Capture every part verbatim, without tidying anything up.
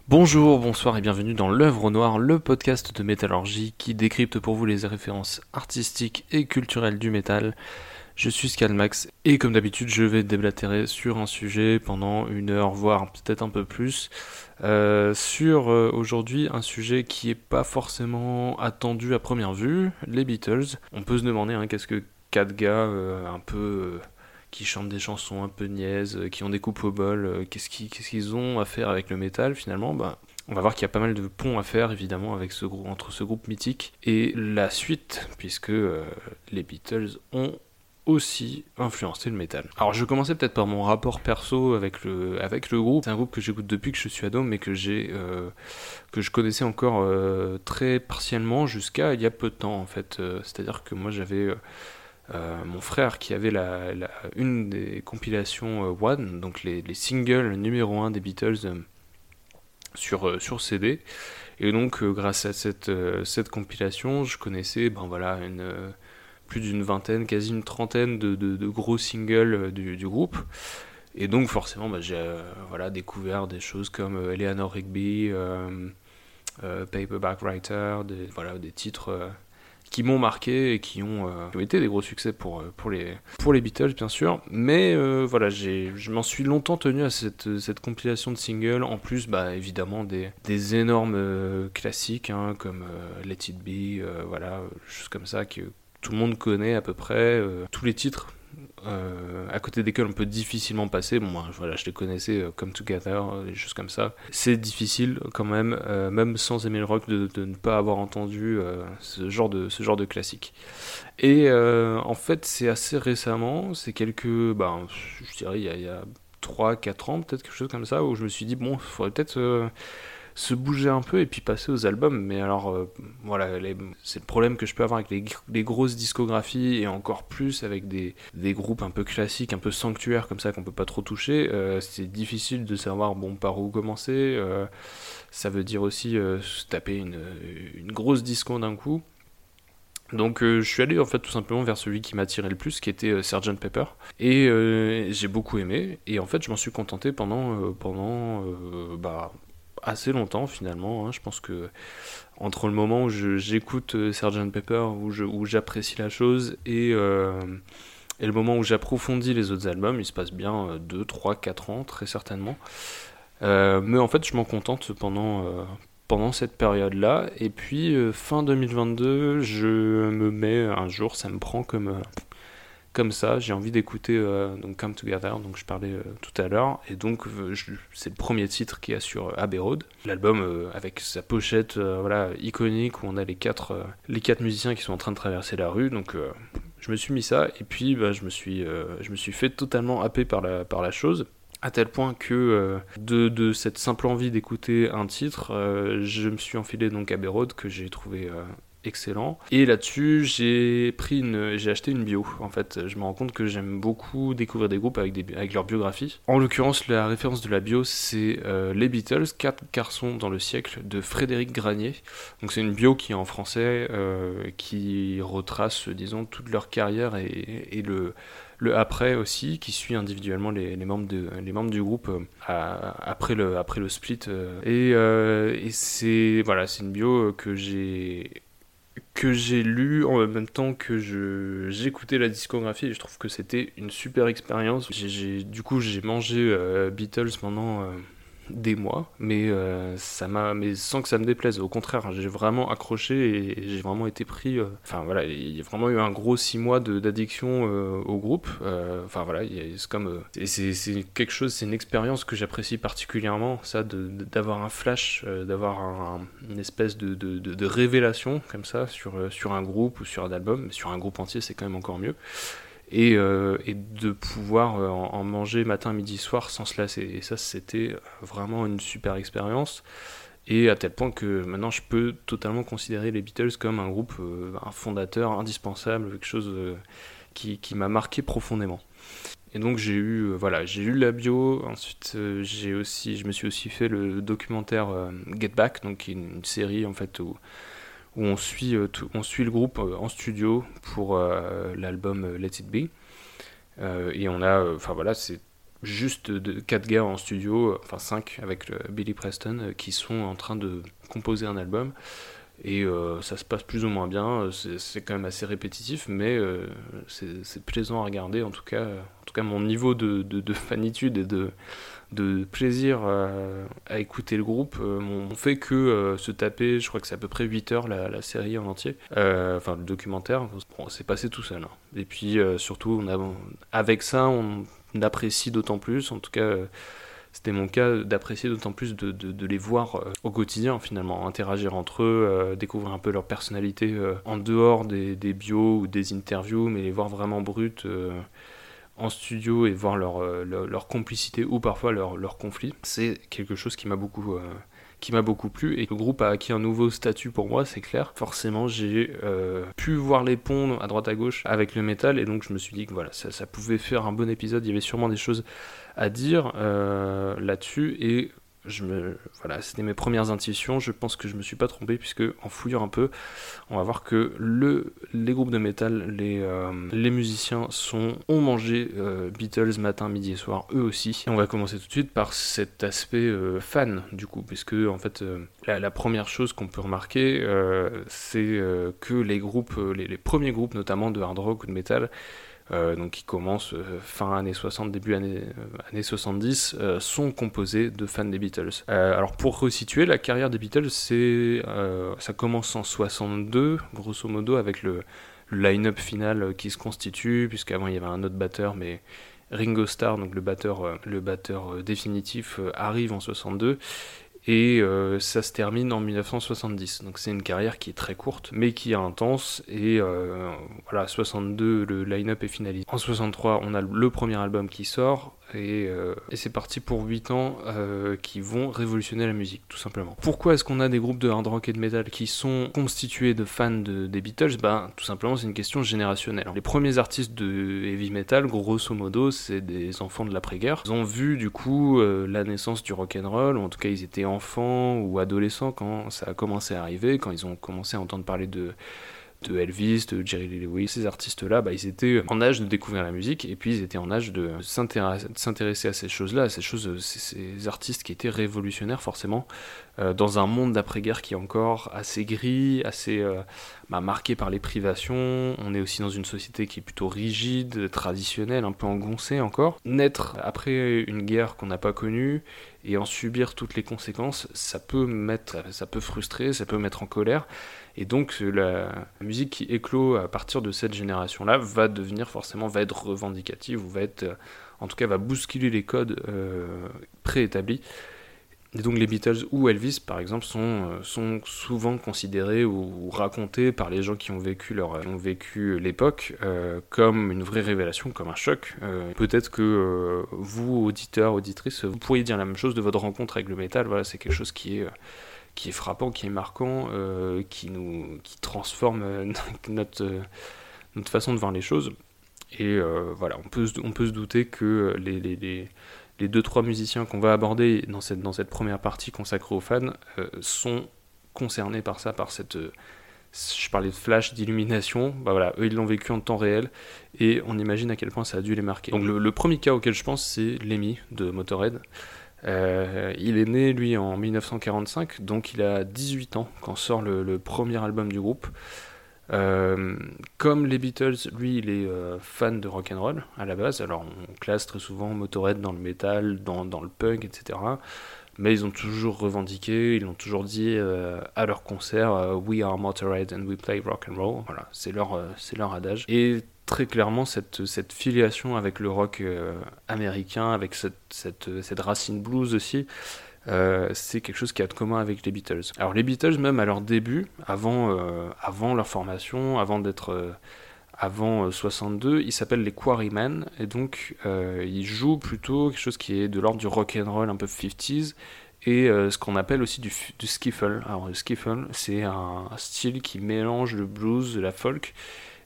Bonjour, bonsoir et bienvenue dans l'œuvre noire, le podcast de métallurgie qui décrypte pour vous les références artistiques et culturelles du métal. Je suis Scalmax et comme d'habitude je vais déblatérer sur un sujet pendant une heure, voire peut-être un peu plus. Euh, sur euh, aujourd'hui un sujet qui est pas forcément attendu à première vue, les Beatles. On peut se demander hein, qu'est-ce que quatre gars euh, un peu... Euh, qui chantent des chansons un peu niaises, euh, qui ont des coupes au bol, euh, qu'est-ce qu'ils, qu'est-ce qu'ils ont à faire avec le métal finalement. Bah, on va voir qu'il y a pas mal de ponts à faire évidemment avec ce grou- entre ce groupe mythique et la suite, puisque euh, les Beatles ont aussi influencé le métal. Alors je vais commencer peut-être par mon rapport perso avec le, avec le groupe. C'est un groupe que j'écoute depuis que je suis ado, mais que, j'ai, euh, que je connaissais encore euh, très partiellement jusqu'à il y a peu de temps en fait. Euh, c'est-à-dire que moi j'avais... Euh, euh, mon frère qui avait la, la- une des compilations euh, One, donc les, les singles numéro un des Beatles euh, sur, euh, sur C D. Et donc euh, grâce à cette, euh, cette compilation, je connaissais ben, voilà, une, euh, plus d'une vingtaine, quasi une trentaine de, de- de gros singles euh, du, du groupe. Et donc forcément ben, j'ai euh, voilà, découvert des choses comme euh, Eleanor Rigby, euh, euh, Paperback Writer, des, voilà, des titres... euh, qui m'ont marqué et qui ont, euh, qui ont été des gros succès pour, euh, pour, les, pour les Beatles, bien sûr. Mais euh, voilà, j'ai, je m'en suis longtemps tenu à cette, cette compilation de singles. En plus, bah, évidemment, des, des énormes euh, classiques hein, comme euh, Let It Be, euh, voilà, choses comme ça que tout le monde connaît à peu près. Euh, tous les titres. Euh, à côté desquels on peut difficilement passer. Bon, moi, voilà, je les connaissais, euh, Come Together, euh, des choses comme ça. C'est difficile quand même, euh, même sans aimer le rock, de, de ne pas avoir entendu euh, ce genre de ce genre de classique. Et euh, en fait, c'est assez récemment, c'est quelques, bah, je dirais, il y a, il y a trois quatre ans, peut-être quelque chose comme ça, où je me suis dit bon, il faudrait peut-être euh, se bouger un peu et puis passer aux albums. Mais alors, euh, voilà, les- c'est le problème que je peux avoir avec les, les grosses discographies et encore plus avec des, des groupes un peu classiques, un peu sanctuaires comme ça qu'on peut pas trop toucher. Euh, c'est difficile de savoir bon par où commencer. Euh, ça veut dire aussi euh, se taper une, une grosse disco d'un coup. Donc euh, je suis allé en fait tout simplement vers celui qui m'attirait le plus, qui était euh, sergeant Pepper, et euh, j'ai beaucoup aimé. Et en fait je m'en suis contenté pendant euh, pendant euh, bah assez longtemps finalement. Hein. Je pense que entre le moment où je, j'écoute euh, sergeant Pepper, où, je, où j'apprécie la chose, et, euh, et le moment où j'approfondis les autres albums, il se passe bien euh, deux, trois, quatre ans très certainement. Euh, mais en fait je m'en contente pendant, euh, pendant cette période-là. Et puis euh, fin deux mille vingt-deux, je me mets un jour, ça me prend comme, euh, comme ça, j'ai envie d'écouter euh, donc Come Together, donc je parlais euh, tout à l'heure, et donc euh, je- c'est le premier titre qui est sur euh, Abbey Road, l'album euh, avec sa pochette euh, voilà iconique où on a les quatre euh, les quatre musiciens qui sont en train de traverser la rue, donc euh, je me suis mis ça et puis bah, je me suis euh, je me suis fait totalement happer par la par la chose. À tel point que euh, de, de cette simple envie d'écouter un titre, euh, je me suis enfilé donc Abbey Road que j'ai trouvé euh, excellent. Et là-dessus, j'ai pris une, j'ai acheté une bio. En fait, je me rends compte que j'aime beaucoup découvrir des groupes avec, des, avec leur biographie. En l'occurrence, la référence de la bio, c'est euh, Les Beatles, quatre garçons dans le siècle de Frédéric Granier. Donc c'est une bio qui est en français, euh, qui retrace, disons, toute leur carrière et, et le le après aussi, qui suit individuellement les, les, membres, de, les membres du groupe euh, à- après, le, après le split. euh. Et, euh, et c'est, voilà, c'est une bio que j'ai que j'ai lu en même temps que je j'écoutais la discographie et je trouve que c'était une super expérience. J'ai, j'ai- du coup, j'ai mangé euh, Beatles pendant euh, des mois, mais euh, ça m'a, mais sans que ça me déplaise. Au contraire, j'ai vraiment accroché et j'ai vraiment été pris. euh, Enfin voilà, il y a vraiment eu un gros six mois de, d'addiction euh, au groupe. Euh, Enfin voilà, il y a- c'est comme euh, et c'est, c'est quelque chose, c'est une expérience que j'apprécie particulièrement, ça, de, de- d'avoir un flash, euh, d'avoir un- une espèce de, de, de- de révélation comme ça sur euh, sur un groupe ou sur un album, mais sur un groupe entier, c'est quand même encore mieux et, euh, et de pouvoir euh, en, en manger matin, midi, soir sans se lasser. Et ça, c'était vraiment une super expérience. Et à tel point que maintenant, je peux totalement considérer les Beatles comme un groupe, euh, un fondateur indispensable, quelque chose euh, qui, qui m'a marqué profondément. Et donc j'ai eu, euh, voilà, j'ai lu la bio. Ensuite, euh, j'ai aussi, je me suis aussi fait le documentaire euh, Get Back, donc qui est une, une série en fait où où on suit, euh, tout- on suit le groupe euh, en studio pour euh, l'album euh, Let It Be. Euh, et on a, enfin voilà, c'est juste de quatre gars en studio, enfin cinq avec le Billy Preston, euh, qui sont en train de composer un album. Et euh, ça se passe plus ou moins bien, c'est, c'est quand même assez répétitif, mais euh, c'est, c'est plaisant à regarder. En tout cas, en tout cas mon niveau de, de, de fanitude et de, de plaisir euh, à écouter le groupe euh, m'ont fait que euh, se taper, je crois que c'est à peu près huit heures la, la série en entier, euh, enfin le documentaire, bon, c'est passé tout seul. Hein. Et puis euh, surtout, on a, avec ça, on apprécie d'autant plus, en tout cas... Euh, c'était mon cas d'apprécier d'autant plus de, de, de les voir euh, au quotidien finalement, interagir entre eux, euh, découvrir un peu leur personnalité euh, en dehors des, des bios ou des interviews, mais les voir vraiment brutes euh, en studio et voir leur, euh, leur, leur complicité ou parfois leur, leur conflit. C'est quelque chose qui m'a beaucoup... Euh, qui m'a beaucoup plu, et le groupe a acquis un nouveau statut pour moi, c'est clair. Forcément, j'ai euh, pu voir les ponts à droite à gauche avec le métal, et donc je me suis dit que voilà, ça, ça pouvait faire un bon épisode. Il y avait sûrement des choses à dire euh, là-dessus, et je me, voilà, c'était mes premières intuitions. Je pense que je me suis pas trompé, puisque en fouillant un peu, on va voir que le, les groupes de métal, les, euh, les musiciens sont, ont mangé euh, Beatles matin, midi et soir, eux aussi. Et on va commencer tout de suite par cet aspect euh, fan, du coup, puisque en fait, euh, la, la première chose qu'on peut remarquer, euh, c'est euh, que les groupes, les, les premiers groupes notamment de hard rock ou de métal, Euh, donc qui commencent euh, fin années soixante, début années, euh, années soixante-dix, euh, sont composés de fans des Beatles. Euh, alors pour resituer, la carrière des Beatles, c'est, euh, ça commence en soixante-deux, grosso modo, avec le, le line-up final qui se constitue, puisqu'avant il y avait un autre batteur, mais Ringo Starr, donc le batteur, euh, le batteur euh, définitif, euh, arrive en soixante-deux, et euh, ça se termine en dix-neuf cent soixante-dix. Donc c'est une carrière qui est très courte, mais qui est intense, et euh, voilà, soixante-deux, le line-up est finalisé. En soixante-trois, on a le premier album qui sort, et, euh, et c'est parti pour huit ans euh, qui vont révolutionner la musique, tout simplement. Pourquoi est-ce qu'on a des groupes de hard rock et de metal qui sont constitués de fans de, des Beatles? Ben, tout simplement, c'est une question générationnelle. Les premiers artistes de heavy metal, grosso modo, c'est des enfants de l'après-guerre. Ils ont vu, du coup, euh, la naissance du rock'n'roll, ou en tout cas, ils étaient enfants ou adolescents quand ça a commencé à arriver, quand ils ont commencé à entendre parler de de Elvis, de Jerry Lee Lewis. Ces artistes-là, bah, ils étaient en âge de découvrir la musique, et puis ils étaient en âge de s'intéresser, de s'intéresser à ces choses-là, à ces choses, ces, ces artistes qui étaient révolutionnaires forcément, euh, dans un monde d'après-guerre qui est encore assez gris, assez euh, bah, marqué par les privations. On est aussi dans une société qui est plutôt rigide, traditionnelle, un peu engoncée encore. Naître après une guerre qu'on n'a pas connue, et en subir toutes les conséquences, ça peut mettre, ça peut frustrer, ça peut mettre en colère. Et donc la musique qui éclot à partir de cette génération-là va devenir forcément, va être revendicative, ou va être, en tout cas va bousculer les codes euh, préétablis. Et donc les Beatles ou Elvis par exemple sont, sont souvent considérés ou racontés par les gens qui ont vécu, leur, ont vécu l'époque euh, comme une vraie révélation, comme un choc. Euh, peut-être que euh, vous, auditeurs, auditrices, vous pourriez dire la même chose de votre rencontre avec le métal. Voilà, c'est quelque chose qui est... qui est frappant, qui est marquant, euh, qui nous qui transforme euh, notre, euh, notre façon de voir les choses. Et euh, voilà, on peut, on peut se douter que les, les, les, les deux trois musiciens qu'on va aborder dans cette, dans cette première partie consacrée aux fans euh, sont concernés par ça, par cette... Euh, je parlais de flash, d'illumination, bah voilà, eux ils l'ont vécu en temps réel, et on imagine à quel point ça a dû les marquer. Donc le, le premier cas auquel je pense, c'est Lemmy de Motorhead. Euh, il est né lui en dix-neuf cent quarante-cinq, donc il a dix-huit ans quand sort le, le premier album du groupe. Euh, comme les Beatles, lui il est euh, fan de rock'n'roll à la base. Alors on classe très souvent Motorhead dans le metal, dans, dans le punk, et cetera. Mais ils ont toujours revendiqué, ils l'ont toujours dit euh, à leurs concerts, euh, We are Motorhead and we play rock'n'roll. Voilà, c'est leur, euh, c'est leur adage. Et très clairement cette, cette filiation avec le rock euh, américain, avec cette, cette, cette racine blues aussi, euh, c'est quelque chose qui a de commun avec les Beatles. Alors les Beatles, même à leur début, avant, euh, avant leur formation, avant d'être... Euh, avant euh, soixante-deux, ils s'appellent les Quarrymen, et donc euh, ils jouent plutôt quelque chose qui est de l'ordre du rock'n'roll un peu cinquantaise, et euh, ce qu'on appelle aussi du, du skiffle. Alors le skiffle, c'est un, un style qui mélange le blues, la folk,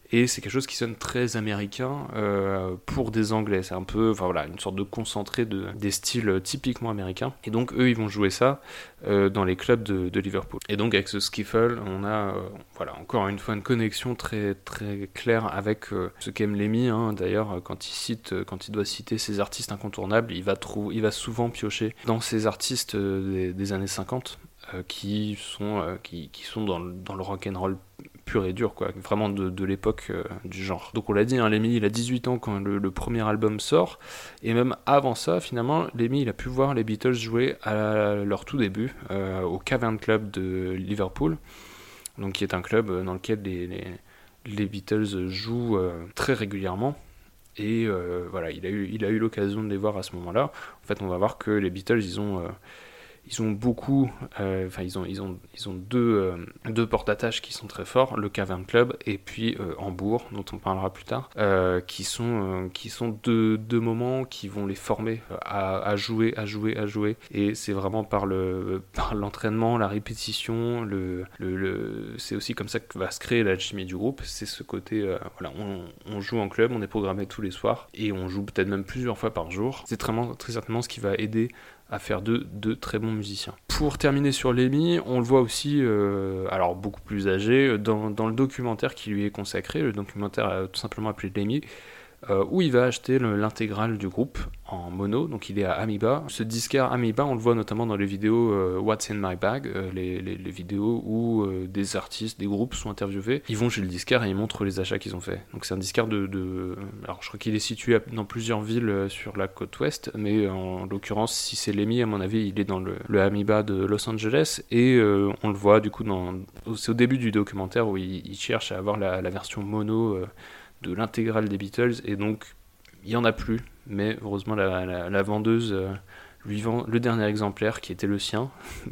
et c'est quelque chose qui sonne très américain euh, pour des Anglais. C'est un peu, enfin voilà, une sorte de concentré de, des styles typiquement américains. Et donc eux, ils vont jouer ça euh, dans les clubs de, de Liverpool. Et donc avec ce skiffle, on a, euh, voilà, encore une fois une connexion très très claire avec euh, ce qu'aime Lemmy. Hein. D'ailleurs, quand il cite, quand il doit citer ses artistes incontournables, il va trou- il va souvent piocher dans ces artistes euh, des, des années cinquante. Euh, qui sont euh, qui, qui sont dans le, dans le rock'n'roll pur et dur, quoi, vraiment de, de l'époque euh, du genre. Donc on l'a dit, hein, Lemmy il a dix-huit ans quand le, le premier album sort, et même avant ça, finalement, Lemmy il a pu voir les Beatles jouer à leur tout début euh, au Cavern Club de Liverpool, donc qui est un club dans lequel les, les, les Beatles jouent euh, très régulièrement. Et euh, voilà, il a eu il a eu l'occasion de les voir à ce moment-là. En fait, on va voir que les Beatles ils ont euh, Ils ont beaucoup, euh, enfin ils ont ils ont ils ont deux euh, deux porte-attaches qui sont très forts, le Cavern Club et puis euh, Hambourg, dont on parlera plus tard, euh, qui sont euh, qui sont deux deux moments qui vont les former à, à jouer, à jouer, à jouer. Et c'est vraiment par le par l'entraînement, la répétition, le le, le c'est aussi comme ça que va se créer l'alchimie du groupe. C'est ce côté, euh, voilà, on on joue en club, on est programmé tous les soirs et on joue peut-être même plusieurs fois par jour. C'est très très certainement ce qui va aider à faire de, de très bons musiciens. Pour terminer sur Lemmy, on le voit aussi, euh, alors beaucoup plus âgé, dans, dans le documentaire qui lui est consacré, le documentaire euh, tout simplement appelé Lemmy, euh, où il va acheter le, l'intégrale du groupe en mono, donc il est à Amoeba. Ce disquaire Amoeba, on le voit notamment dans les vidéos euh, What's in My Bag, euh, les, les, les vidéos où euh, des artistes, des groupes sont interviewés. Ils vont chez le disquaire et ils montrent les achats qu'ils ont fait. Donc c'est un disquaire de, de... Alors je crois qu'il est situé dans plusieurs villes sur la côte ouest, mais en l'occurrence, si c'est Lemmy, à mon avis, il est dans le, le Amoeba de Los Angeles, et euh, on le voit du coup, dans... c'est au début du documentaire où il, il cherche à avoir la, la version mono euh, de l'intégrale des Beatles, et donc il n'y en a plus, mais heureusement la, la, la vendeuse euh, lui vend le dernier exemplaire qui était le sien.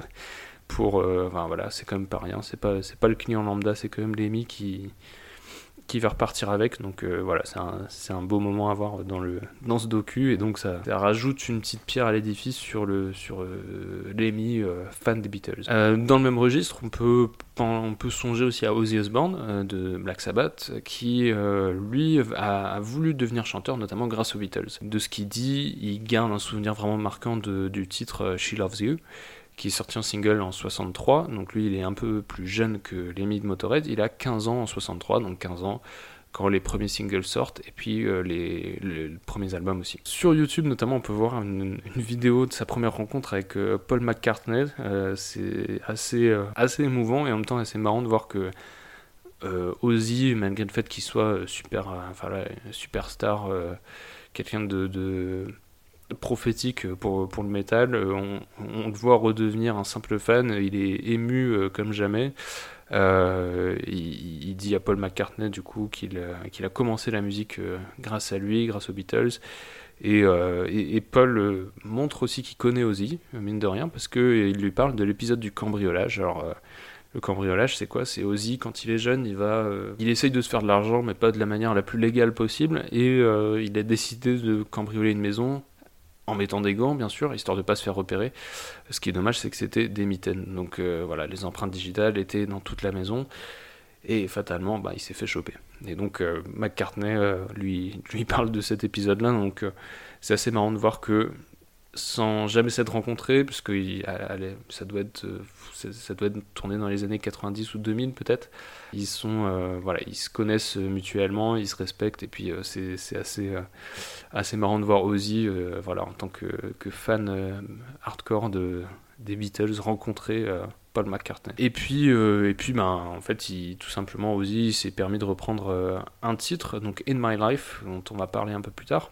Pour, euh, enfin voilà, c'est quand même pas rien, c'est pas, c'est pas le client lambda, c'est quand même Lemmy qui, qui va repartir avec, donc euh, voilà, c'est un, c'est un beau moment à voir dans, le, dans ce docu, et donc ça, ça rajoute une petite pierre à l'édifice sur, le, sur euh, Lemmy, euh, fan des Beatles. Euh, dans le même registre, on peut, on peut songer aussi à Ozzy Osbourne euh, de Black Sabbath, qui euh, lui a, a voulu devenir chanteur, notamment grâce aux Beatles. De ce qu'il dit, il garde un souvenir vraiment marquant de, du titre She Loves You, qui est sorti en single en soixante-trois, donc lui il est un peu plus jeune que Lemmy de Motörhead, il a quinze ans en soixante-trois, donc quinze ans quand les premiers singles sortent, et puis euh, les, les, les premiers albums aussi. Sur YouTube notamment, on peut voir une, une vidéo de sa première rencontre avec euh, Paul McCartney, euh, c'est assez, euh, assez émouvant, et en même temps assez marrant de voir que euh, Ozzy, malgré le fait qu'il soit super, euh, enfin, là, superstar, euh, quelqu'un de... de prophétique pour, pour le métal, on, on le voit redevenir un simple fan, il est ému euh, comme jamais. Euh, il, il dit à Paul McCartney du coup qu'il, euh, qu'il a commencé la musique euh, grâce à lui, grâce aux Beatles, et, euh, et, et Paul euh, montre aussi qu'il connaît Ozzy, mine de rien, parce qu'il lui parle de l'épisode du cambriolage. Alors euh, le cambriolage, c'est quoi ? C'est Ozzy, quand il est jeune, il va, euh, il essaye de se faire de l'argent, mais pas de la manière la plus légale possible, et euh, il a décidé de cambrioler une maison en mettant des gants, bien sûr, histoire de ne pas se faire repérer. Ce qui est dommage, c'est que c'était des mitaines. Donc euh, voilà, les empreintes digitales étaient dans toute la maison, et fatalement, bah, il s'est fait choper. Et donc euh, McCartney euh, lui, lui parle de cet épisode-là, donc euh, c'est assez marrant de voir que, sans jamais s'être rencontrés, parce que il, allez, ça, doit être, ça, ça doit être tourné dans les années quatre-vingt-dix ou deux mille peut-être, ils, sont, euh, voilà, ils se connaissent mutuellement, ils se respectent, et puis euh, c'est, c'est assez, euh, assez marrant de voir Ozzy, euh, voilà, en tant que, que fan euh, hardcore de, des Beatles, rencontrer euh, Paul McCartney. Et puis, euh, et puis ben, en fait, il, tout simplement, Ozzy s'est permis de reprendre euh, un titre, donc In My Life, dont on va parler un peu plus tard,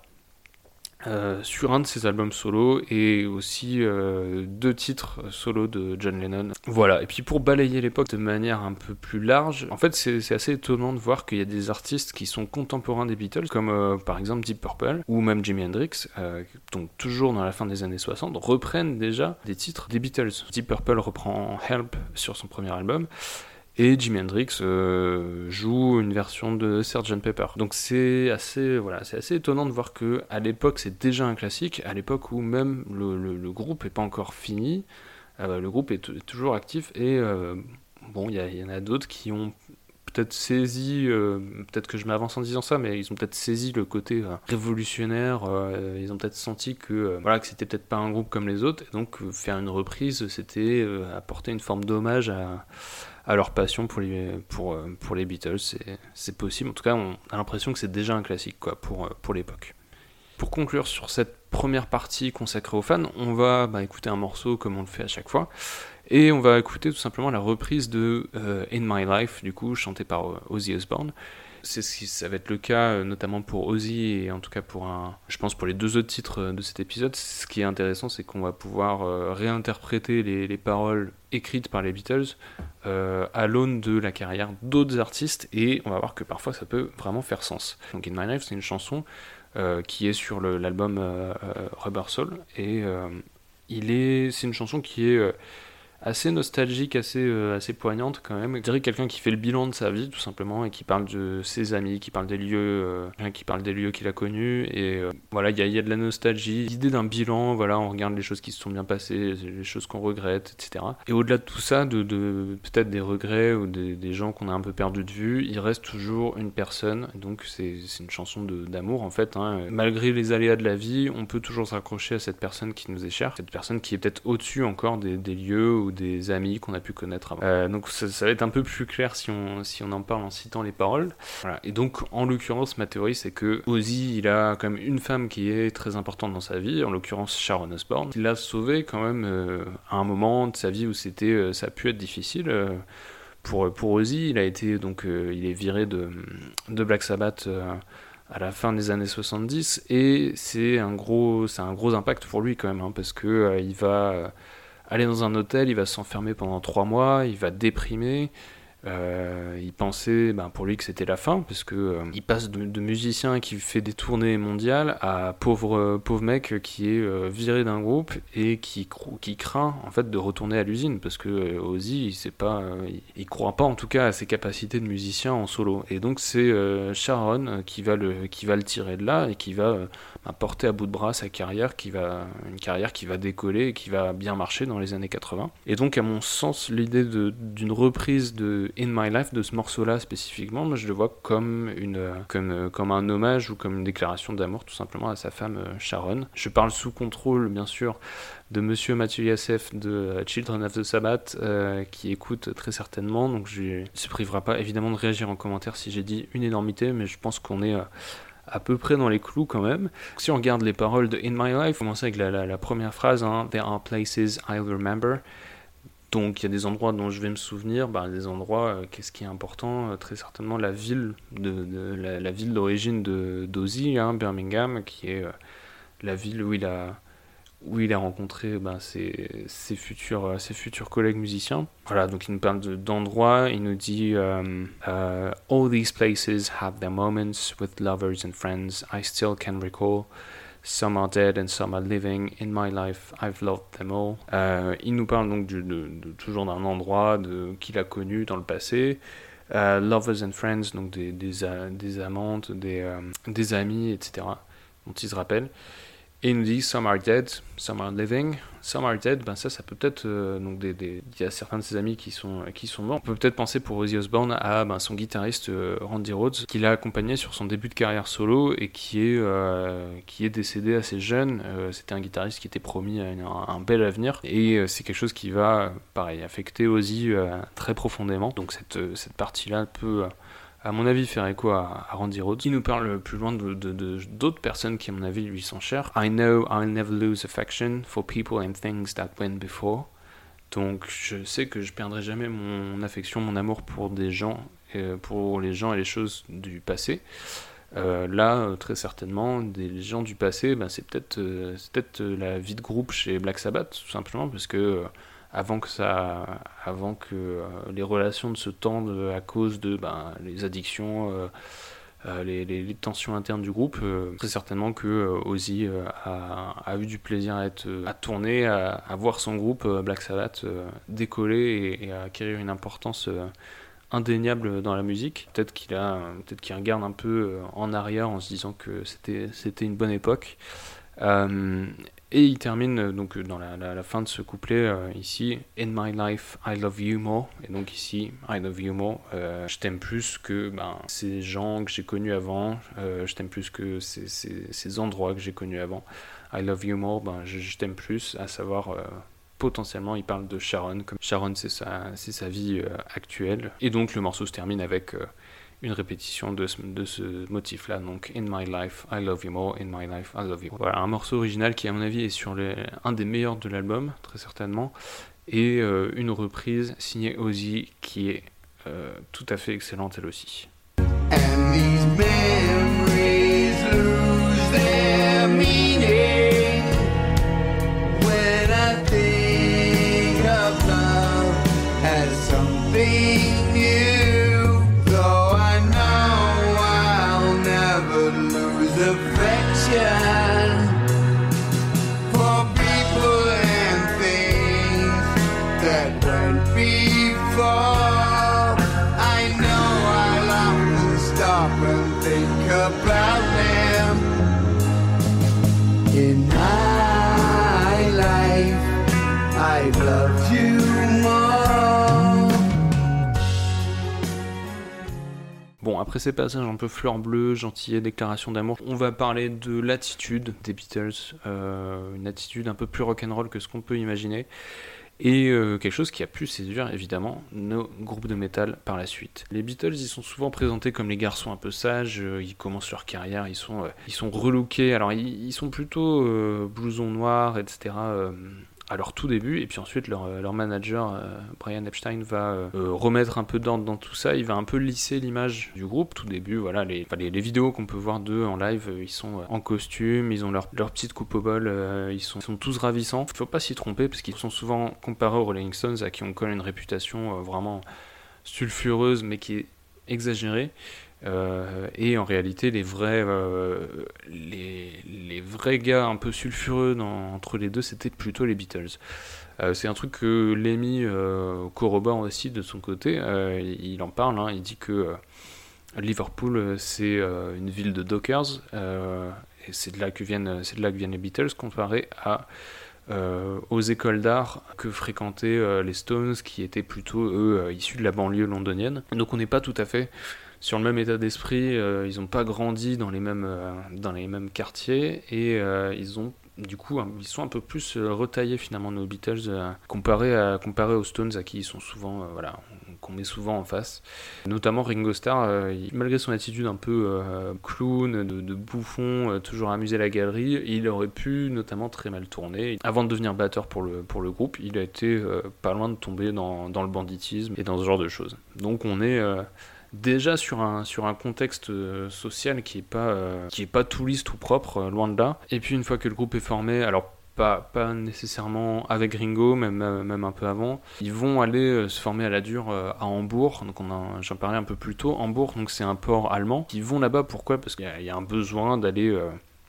Euh, sur un de ses albums solo, et aussi euh, deux titres solo de John Lennon. Voilà, et puis pour balayer l'époque de manière un peu plus large, en fait c'est, c'est assez étonnant de voir qu'il y a des artistes qui sont contemporains des Beatles, comme euh, par exemple Deep Purple, ou même Jimi Hendrix, euh, donc toujours dans la fin des années soixante, reprennent déjà des titres des Beatles. Deep Purple reprend Help sur son premier album, et Jimi Hendrix euh, joue une version de sergeant Pepper. Donc c'est assez, voilà, c'est assez étonnant de voir que à l'époque c'est déjà un classique, à l'époque où même le, le, le groupe n'est pas encore fini, euh, le groupe est, t- est toujours actif, et euh, bon, il y, y en a d'autres qui ont peut-être saisi, euh, peut-être que je m'avance en disant ça, mais ils ont peut-être saisi le côté euh, révolutionnaire, euh, ils ont peut-être senti que, euh, voilà, que c'était peut-être pas un groupe comme les autres, et donc euh, faire une reprise, c'était euh, apporter une forme d'hommage à, à leur passion pour les, pour, euh, pour les Beatles, c'est, c'est possible, en tout cas on a l'impression que c'est déjà un classique quoi, pour, euh, pour l'époque. Pour conclure sur cette première partie consacrée aux fans, on va bah, écouter un morceau comme on le fait à chaque fois, et on va écouter tout simplement la reprise de euh, In My Life, du coup, chantée par euh, Ozzy Osbourne. C'est ce qui, ça va être le cas euh, notamment pour Ozzy, et en tout cas pour un, je pense pour les deux autres titres euh, de cet épisode. Ce qui est intéressant, c'est qu'on va pouvoir euh, réinterpréter les, les paroles écrites par les Beatles euh, à l'aune de la carrière d'autres artistes, et on va voir que parfois ça peut vraiment faire sens. Donc In My Life, c'est une chanson Euh, qui est sur le, l'album euh, euh, Rubber Soul, et euh, il est, c'est une chanson qui est euh, assez nostalgique, assez, euh, assez poignante quand même. Je dirais quelqu'un qui fait le bilan de sa vie tout simplement, et qui parle de ses amis, qui parle des lieux, euh, qui parle des lieux qu'il a connus, et euh, voilà, il y a, y a de la nostalgie, l'idée d'un bilan, voilà, on regarde les choses qui se sont bien passées, les choses qu'on regrette, et cetera. Et au-delà de tout ça, de, de peut-être des regrets ou des, des gens qu'on a un peu perdus de vue, il reste toujours une personne, donc c'est, c'est une chanson de, d'amour en fait, hein. Malgré les aléas de la vie, on peut toujours se raccrocher à cette personne qui nous est chère, cette personne qui est peut-être au-dessus encore des, des lieux ou des amis qu'on a pu connaître avant. Euh, donc ça, ça va être un peu plus clair si on, si on en parle en citant les paroles. Voilà. Et donc en l'occurrence, ma théorie c'est que Ozzy, il a quand même une femme qui est très importante dans sa vie, en l'occurrence Sharon Osbourne. Il l'a sauvée quand même euh, à un moment de sa vie où c'était, euh, ça a pu être difficile. Euh, pour, pour Ozzy, il a été donc euh, il est viré de, de Black Sabbath euh, à la fin des années soixante-dix, et c'est un gros, c'est un gros impact pour lui quand même, hein, parce que euh, il va euh, aller dans un hôtel, il va s'enfermer pendant trois mois, il va déprimer. Euh, il pensait ben, pour lui que c'était la fin, parce que euh, il passe de, de musicien qui fait des tournées mondiales à pauvre, pauvre mec qui est euh, viré d'un groupe et qui, qui craint en fait de retourner à l'usine, parce que euh, Ozzy il sait pas, euh, il, il croit pas en tout cas à ses capacités de musicien en solo, et donc c'est euh, Sharon qui va, le, qui va le tirer de là et qui va euh, ben, porter à bout de bras sa carrière, qui va, une carrière qui va décoller et qui va bien marcher dans les années quatre-vingts. Et donc à mon sens, l'idée de, d'une reprise de In My Life, de ce morceau-là spécifiquement, moi je le vois comme, une, comme, comme un hommage ou comme une déclaration d'amour tout simplement à sa femme Sharon. Je parle sous contrôle bien sûr de Monsieur Mathieu Yassef de Children of the Sabbath euh, qui écoute très certainement, donc je ne se privera pas évidemment de réagir en commentaire si j'ai dit une énormité, mais je pense qu'on est... Euh, à peu près dans les clous quand même. Si on regarde les paroles de In My Life, on commence avec la, la, la première phrase, hein, There are places I'll remember. Donc il y a des endroits dont je vais me souvenir, bah, des endroits, euh, qu'est-ce qui est important, euh, très certainement la ville, de, de la, la ville d'origine de, d'Ozzy, hein, Birmingham, qui est euh, la ville où il a, où il a rencontré bah, ses, ses, futurs, ses futurs collègues musiciens. Voilà, donc il nous parle de, d'endroits, il nous dit um, uh, All these places have their moments with lovers and friends I still can recall. Some are dead and some are living. In my life, I've loved them all. Euh, il nous parle donc de, de, de, toujours d'un endroit de, qu'il a connu dans le passé. Uh, lovers and friends, donc des, des, des amantes, des, euh, des amis, et cetera, dont il se rappelle. Et il nous dit Some are dead, some are living. Some are dead, ben ça, ça peut peut-être. Euh, donc des, des, il y a certains de ses amis qui sont, qui sont morts. On peut peut-être penser pour Ozzy Osbourne à ben, son guitariste euh, Randy Rhoads, qui l'a accompagné sur son début de carrière solo et qui est, euh, qui est décédé assez jeune. Euh, c'était un guitariste qui était promis à, une, à un bel avenir. Et euh, c'est quelque chose qui va, pareil, affecter Ozzy euh, très profondément. Donc cette, cette partie-là peut. Euh, à mon avis, faire écho à, à Randy Rhoads, qui nous parle plus loin de, de, de, d'autres personnes qui, à mon avis, lui sont chères. I know I'll never lose affection for people and things that went before. Donc, je sais que je perdrai jamais mon affection, mon amour pour des gens, euh, pour les gens et les choses du passé. Euh, là, très certainement, des gens du passé, ben, c'est peut-être, euh, c'est peut-être la vie de groupe chez Black Sabbath, tout simplement, parce que euh, avant que ça, avant que euh, les relations ne se tendent à cause de ben, les addictions, euh, euh, les, les, les tensions internes du groupe, euh, très certainement que euh, Ozzy euh, a, a eu du plaisir à être, à tourner, à, à voir son groupe euh, Black Sabbath euh, décoller et, et à acquérir une importance euh, indéniable dans la musique. Peut-être qu'il a, peut-être qu'il regarde un peu euh, en arrière en se disant que c'était, c'était une bonne époque. Euh, et il termine donc dans la, la, la fin de ce couplet euh, ici, In my life, I love you more. Et donc ici, I love you more, euh, je t'aime plus que ben, ces gens que j'ai connus avant, euh, je t'aime plus que ces, ces, ces endroits que j'ai connus avant. I love you more, ben, je, je t'aime plus, à savoir euh, potentiellement il parle de Sharon, comme Sharon c'est sa, c'est sa vie euh, actuelle. Et donc le morceau se termine avec euh, une répétition de ce, de ce motif-là, donc In my life, I love you more, In my life, I love you more. Voilà, un morceau original qui à mon avis est sur les, un des meilleurs de l'album, très certainement, et euh, une reprise signée Ozzy qui est euh, tout à fait excellente elle aussi. And these memories lose their meaning when I think of love as something new, though I know I'll never lose affection for people and things that went before. I know I'll often stop and think about them. In my life, I've loved you more. Bon, après ces passages un peu fleur bleue, gentillet, déclaration d'amour, on va parler de l'attitude des Beatles, euh, une attitude un peu plus rock'n'roll que ce qu'on peut imaginer, et euh, quelque chose qui a pu séduire évidemment nos groupes de métal par la suite. Les Beatles, ils sont souvent présentés comme les garçons un peu sages, euh, ils commencent leur carrière, ils sont, euh, ils sont relookés, alors ils, ils sont plutôt euh, blouson noir, et cetera euh, à leur tout début, et puis ensuite leur, leur manager euh, Brian Epstein va euh, remettre un peu d'ordre dans tout ça, il va un peu lisser l'image du groupe. Tout début, voilà, les, enfin, les, les vidéos qu'on peut voir d'eux en live, euh, ils sont euh, en costume, ils ont leur, leur petite coupe au bol, euh, ils, sont, ils sont tous ravissants. Faut pas s'y tromper parce qu'ils sont souvent comparés aux Rolling Stones à qui on colle une réputation euh, vraiment sulfureuse mais qui est exagérée. Euh, et en réalité les vrais euh, les, les vrais gars un peu sulfureux dans, entre les deux c'était plutôt les Beatles. Euh, c'est un truc que Lemmy euh, corrobore aussi de son côté, euh, il en parle, hein, il dit que euh, Liverpool c'est euh, une ville de dockers euh, et c'est de là que viennent, c'est de là que viennent les Beatles comparé à Euh, aux écoles d'art que fréquentaient euh, les Stones qui étaient plutôt eux euh, issus de la banlieue londonienne. Donc on n'est pas tout à fait sur le même état d'esprit, euh, ils n'ont pas grandi dans les mêmes, euh, dans les mêmes quartiers et euh, ils ont du coup ils sont un peu plus euh, retaillés finalement nos Beatles euh, comparé, à, comparé aux Stones à qui ils sont souvent euh, voilà, qu'on met souvent en face, notamment Ringo Starr, euh, il, malgré son attitude un peu euh, clown, de, de bouffon, euh, toujours amusé la galerie, il aurait pu notamment très mal tourner. Avant de devenir batteur pour le, pour le groupe, il a été euh, pas loin de tomber dans, dans le banditisme et dans ce genre de choses. Donc on est euh, déjà sur un, sur un contexte euh, social qui est pas, euh, qui est pas tout lisse, tout propre, euh, loin de là. Et puis une fois que le groupe est formé, alors Pas, pas nécessairement avec Ringo, même, même un peu avant. Ils vont aller euh, se former à la dure euh, à Hambourg, donc on a, j'en parlais un peu plus tôt. Hambourg, donc c'est un port allemand. Ils vont là-bas, pourquoi ? Parce qu'il y a, il y a un besoin d'aller, euh,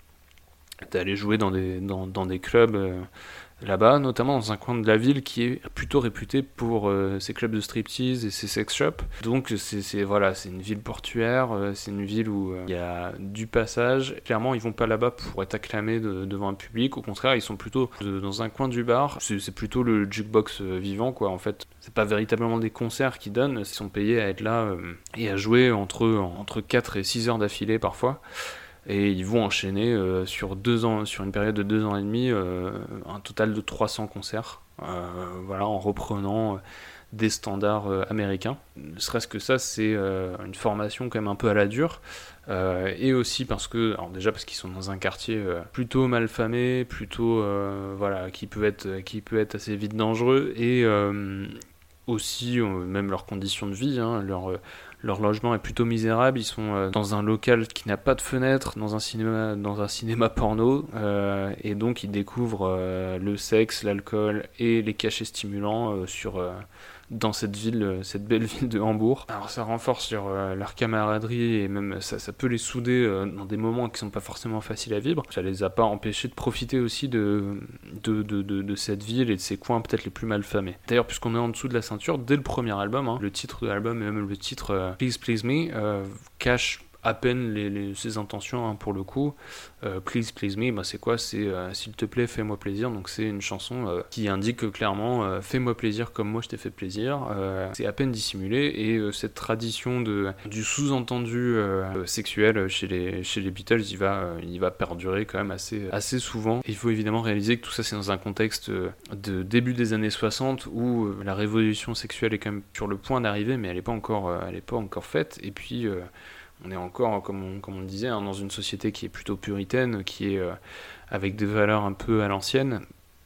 d'aller jouer dans des, dans, dans des clubs euh, là-bas, notamment dans un coin de la ville qui est plutôt réputé pour euh, ses clubs de striptease et ses sex shops. Donc c'est, c'est, voilà, c'est une ville portuaire, euh, c'est une ville où il euh, y a du passage. Clairement, ils vont pas là-bas pour être acclamés de, devant un public. Au contraire, ils sont plutôt de, dans un coin du bar. C'est, c'est plutôt le jukebox euh, vivant, quoi. En fait, c'est pas véritablement des concerts qu'ils donnent. Ils sont payés à être là euh, et à jouer entre, entre quatre et six heures d'affilée parfois. Et ils vont enchaîner euh, sur deux ans, sur une période de deux ans et demi, euh, un total de trois cents concerts, euh, voilà, en reprenant euh, des standards euh, américains. Ne serait-ce que ça, c'est euh, une formation quand même un peu à la dure, euh, et aussi parce que, alors déjà parce qu'ils sont dans un quartier euh, plutôt malfamé, plutôt, euh, voilà, qui peut être, qui peut être assez vite dangereux, et euh, aussi euh, même leurs conditions de vie, hein, leur euh, Leur logement est plutôt misérable, ils sont euh, dans un local qui n'a pas de fenêtre, dans un cinéma, dans un cinéma porno, euh, et donc ils découvrent euh, le sexe, l'alcool et les cachets stimulants euh, sur, euh, dans cette ville, euh, cette belle ville de Hambourg. Alors ça renforce leur, euh, leur camaraderie et même ça, ça peut les souder euh, dans des moments qui sont pas forcément faciles à vivre. Ça les a pas empêchés de profiter aussi de, de, de, de, de cette ville et de ses coins peut-être les plus malfamés. D'ailleurs, puisqu'on est en dessous de la ceinture, dès le premier album, hein, le titre de l'album et même le titre euh, Please Please Me euh, cache à peine les, les, ses intentions hein, pour le coup. Euh, Please Please Me, bah, c'est quoi? C'est euh, s'il te plaît, fais-moi plaisir. Donc c'est une chanson euh, qui indique clairement euh, fais-moi plaisir comme moi je t'ai fait plaisir. Euh, c'est à peine dissimulé et euh, cette tradition de, du sous-entendu euh, sexuel chez les, chez les Beatles, il va, euh, il va perdurer quand même assez, assez souvent. Et il faut évidemment réaliser que tout ça c'est dans un contexte de début des années soixante où euh, la révolution sexuelle est quand même sur le point d'arriver, mais elle n'est pas encore, euh, elle est pas encore faite. Et puis euh, on est encore, comme on, comme on le disait, hein, dans une société qui est plutôt puritaine, qui est euh, avec des valeurs un peu à l'ancienne.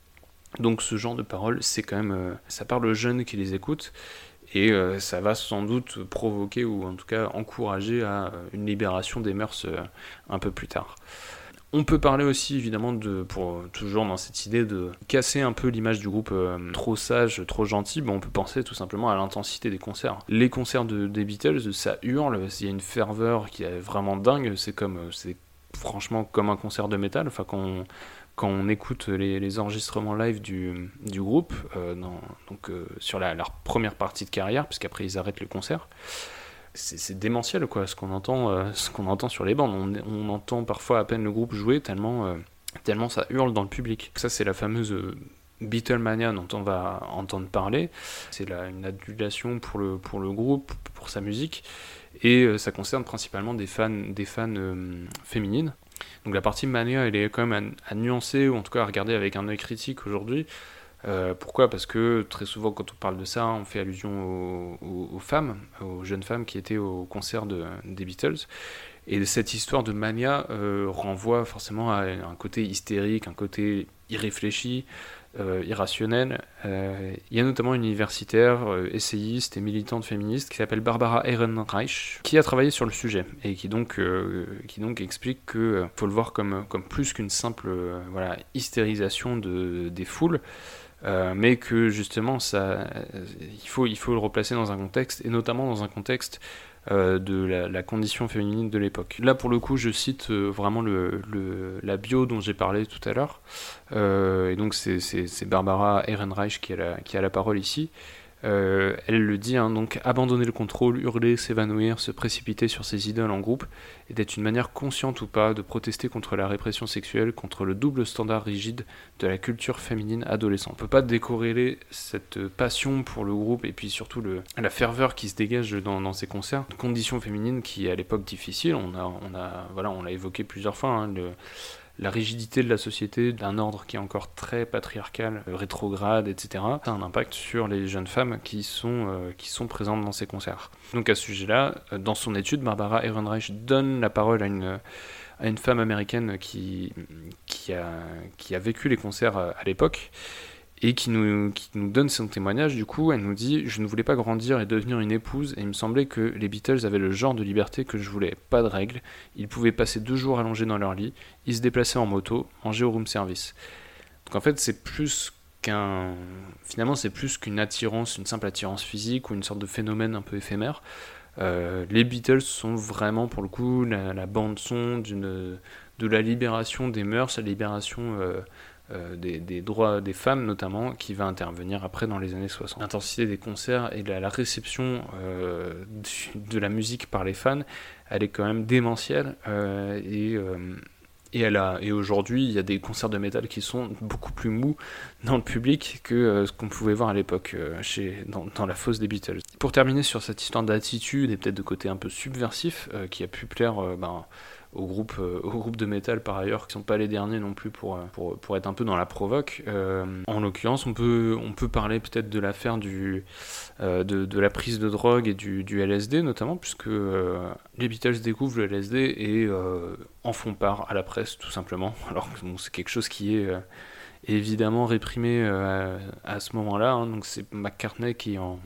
Donc ce genre de paroles, c'est quand même, euh, ça parle aux jeunes qui les écoutent, et euh, ça va sans doute provoquer, ou en tout cas encourager à euh, une libération des mœurs euh, un peu plus tard. On peut parler aussi évidemment de, pour toujours dans cette idée de casser un peu l'image du groupe euh, trop sage, trop gentil, ben on peut penser tout simplement à l'intensité des concerts. Les concerts de, des Beatles, ça hurle, il y a une ferveur qui est vraiment dingue, c'est comme, c'est franchement comme un concert de métal, enfin quand on, quand on écoute les, les enregistrements live du, du groupe, euh, dans, donc euh, sur la, leur première partie de carrière, puisqu'après ils arrêtent le concert. C'est, c'est démentiel quoi, ce qu'on entend, euh, ce qu'on entend sur les bandes. On, on entend parfois à peine le groupe jouer tellement, euh, tellement ça hurle dans le public. Ça c'est la fameuse euh, Beatlemania dont on va entendre parler. C'est la, une adulation pour le, pour le groupe, pour sa musique, et euh, ça concerne principalement des fans, des fans euh, féminines. Donc la partie mania elle est quand même à, à nuancer, ou en tout cas à regarder avec un œil critique aujourd'hui. Euh, pourquoi ? Parce que très souvent quand on parle de ça, on fait allusion aux, aux, aux femmes, aux jeunes femmes qui étaient au concert de, des Beatles. Et cette histoire de mania euh, renvoie forcément à un côté hystérique, un côté irréfléchi, euh, irrationnel. Euh, il y a notamment une universitaire, euh, essayiste et militante féministe qui s'appelle Barbara Ehrenreich, qui a travaillé sur le sujet et qui donc, euh, qui donc explique qu'il euh, faut le voir comme, comme plus qu'une simple euh, voilà, hystérisation de, des foules. Euh, mais que justement ça, il faut, il faut le replacer dans un contexte, et notamment dans un contexte euh, de la, la condition féminine de l'époque. Là pour le coup je cite euh, vraiment le, le, la bio dont j'ai parlé tout à l'heure, euh, et donc c'est, c'est, c'est Barbara Ehrenreich qui a la, qui a la parole ici. Euh, elle le dit, hein, donc abandonner le contrôle, hurler, s'évanouir, se précipiter sur ses idoles en groupe, et d'être une manière consciente ou pas de protester contre la répression sexuelle, contre le double standard rigide de la culture féminine adolescente. On peut pas décorréler cette passion pour le groupe et puis surtout le, la ferveur qui se dégage dans, dans ces concerts, une condition féminine qui est à l'époque difficile. On a, on a, voilà, on l'a évoqué plusieurs fois. Hein, le, la rigidité de la société, d'un ordre qui est encore très patriarcal, rétrograde, et cetera, ça a un impact sur les jeunes femmes qui sont, euh, qui sont présentes dans ces concerts. Donc à ce sujet-là, dans son étude, Barbara Ehrenreich donne la parole à une, à une femme américaine qui, qui, a, qui a vécu les concerts à, à l'époque, et qui nous, qui nous donne son témoignage. Du coup, elle nous dit « Je ne voulais pas grandir et devenir une épouse, et il me semblait que les Beatles avaient le genre de liberté que je voulais. Pas de règles, ils pouvaient passer deux jours allongés dans leur lit, ils se déplaçaient en moto, manger au room service. » Donc en fait, c'est plus qu'un... Finalement, c'est plus qu'une attirance, une simple attirance physique, ou une sorte de phénomène un peu éphémère. Euh, les Beatles sont vraiment, pour le coup, la, la bande-son d'une, de la libération des mœurs, la libération... Euh, Euh, des, des droits des femmes notamment, qui va intervenir après dans les années soixante. L'intensité des concerts et la, la réception euh, de la musique par les fans, elle est quand même démentielle, euh, et, euh, et, elle a, et aujourd'hui il y a des concerts de métal qui sont beaucoup plus mous dans le public que euh, ce qu'on pouvait voir à l'époque euh, chez, dans, dans la fosse des Beatles. Pour terminer sur cette histoire d'attitude et peut-être de côté un peu subversif euh, qui a pu plaire euh, ben, Au groupe, euh, au groupe de métal par ailleurs, qui sont pas les derniers non plus pour, pour, pour être un peu dans la provoque. Euh, en l'occurrence, on peut, on peut parler peut-être de l'affaire du, euh, de, de la prise de drogue et du, du L S D notamment, puisque euh, les Beatles découvrent le L S D et euh, en font part à la presse tout simplement. Alors que bon, c'est quelque chose qui est euh, évidemment réprimé euh, à, à ce moment-là, hein. Donc c'est McCartney qui en,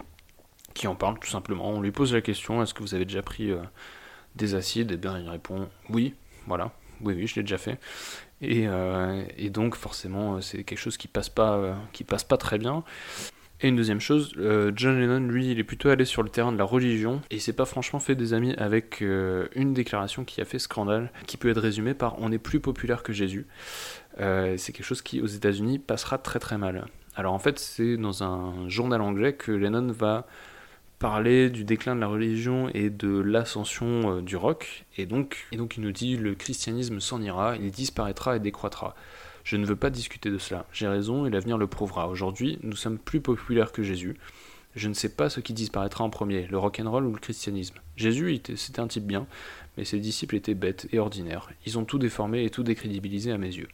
qui en parle tout simplement. On lui pose la question, est-ce que vous avez déjà pris... Euh, des acides, et bien il répond oui, voilà, oui oui je l'ai déjà fait, et, euh, et donc forcément c'est quelque chose qui passe pas, euh, qui passe pas très bien. Et une deuxième chose, euh, John Lennon lui il est plutôt allé sur le terrain de la religion, et il s'est pas franchement fait des amis avec euh, une déclaration qui a fait scandale, qui peut être résumée par on est plus populaire que Jésus. Euh, c'est quelque chose qui aux États-Unis passera très très mal. Alors en fait c'est dans un journal anglais que Lennon va parler du déclin de la religion et de l'ascension euh, du rock, et donc, et donc il nous dit le christianisme s'en ira, il disparaîtra et décroîtra. Je ne veux pas discuter de cela, j'ai raison et l'avenir le prouvera. Aujourd'hui, nous sommes plus populaires que Jésus. Je ne sais pas ce qui disparaîtra en premier, le rock'n'roll ou le christianisme. Jésus, était, c'était un type bien, mais ses disciples étaient bêtes et ordinaires. Ils ont tout déformé et tout décrédibilisé à mes yeux.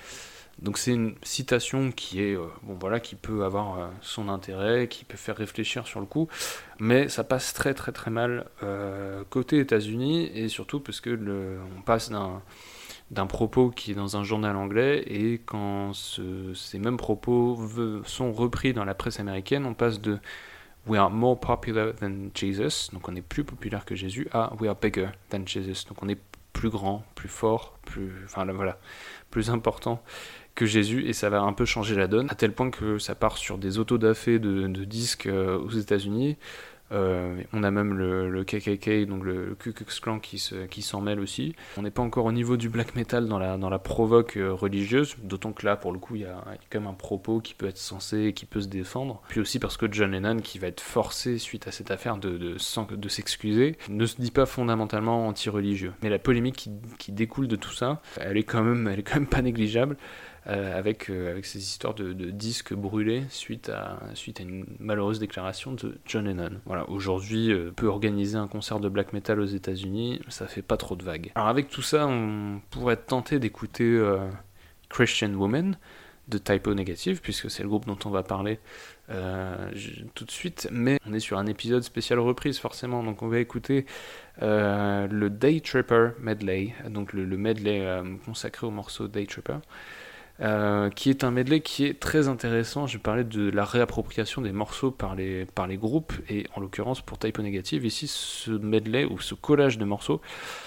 Donc c'est une citation qui est euh, bon voilà qui peut avoir euh, son intérêt, qui peut faire réfléchir sur le coup, mais ça passe très très très mal euh, côté États-Unis, et surtout parce que le, on passe d'un d'un propos qui est dans un journal anglais, et quand ce, ces mêmes propos veut, sont repris dans la presse américaine, on passe de We are more popular than Jesus, donc on est plus populaire que Jésus, à We are bigger than Jesus, donc on est plus grand, plus fort, plus, enfin là, voilà, plus important que Jésus, et ça va un peu changer la donne, à tel point que ça part sur des autodafés de, de disques euh, aux États-Unis. Euh, on a même le, le K K K, donc le, le Ku Klux Klan qui, se, qui s'en mêle aussi. On n'est pas encore au niveau du black metal dans la, dans la provoque euh, religieuse, d'autant que là, pour le coup, il y, y a quand même un propos qui peut être censé, qui peut se défendre. Puis aussi parce que John Lennon, qui va être forcé suite à cette affaire de, de, de, de s'excuser, ne se dit pas fondamentalement anti-religieux. Mais la polémique qui, qui découle de tout ça, elle est quand même, elle est quand même pas négligeable. Euh, avec, euh, avec ces histoires de, de disques brûlés suite à, suite à une malheureuse déclaration de John Lennon. Voilà, aujourd'hui, euh, peut organiser un concert de black metal aux États-Unis, ça fait pas trop de vagues. Alors avec tout ça, on pourrait être tenté d'écouter euh, Christian Woman de Type O Negative, puisque c'est le groupe dont on va parler euh, tout de suite, mais on est sur un épisode spécial reprise forcément, donc on va écouter euh, le Day Tripper Medley, donc le, le medley euh, consacré au morceau Day Tripper. Euh, qui est un medley qui est très intéressant. Je parlais de la réappropriation des morceaux par les, par les groupes, et en l'occurrence pour Type O Negative, ici ce medley ou ce collage de morceaux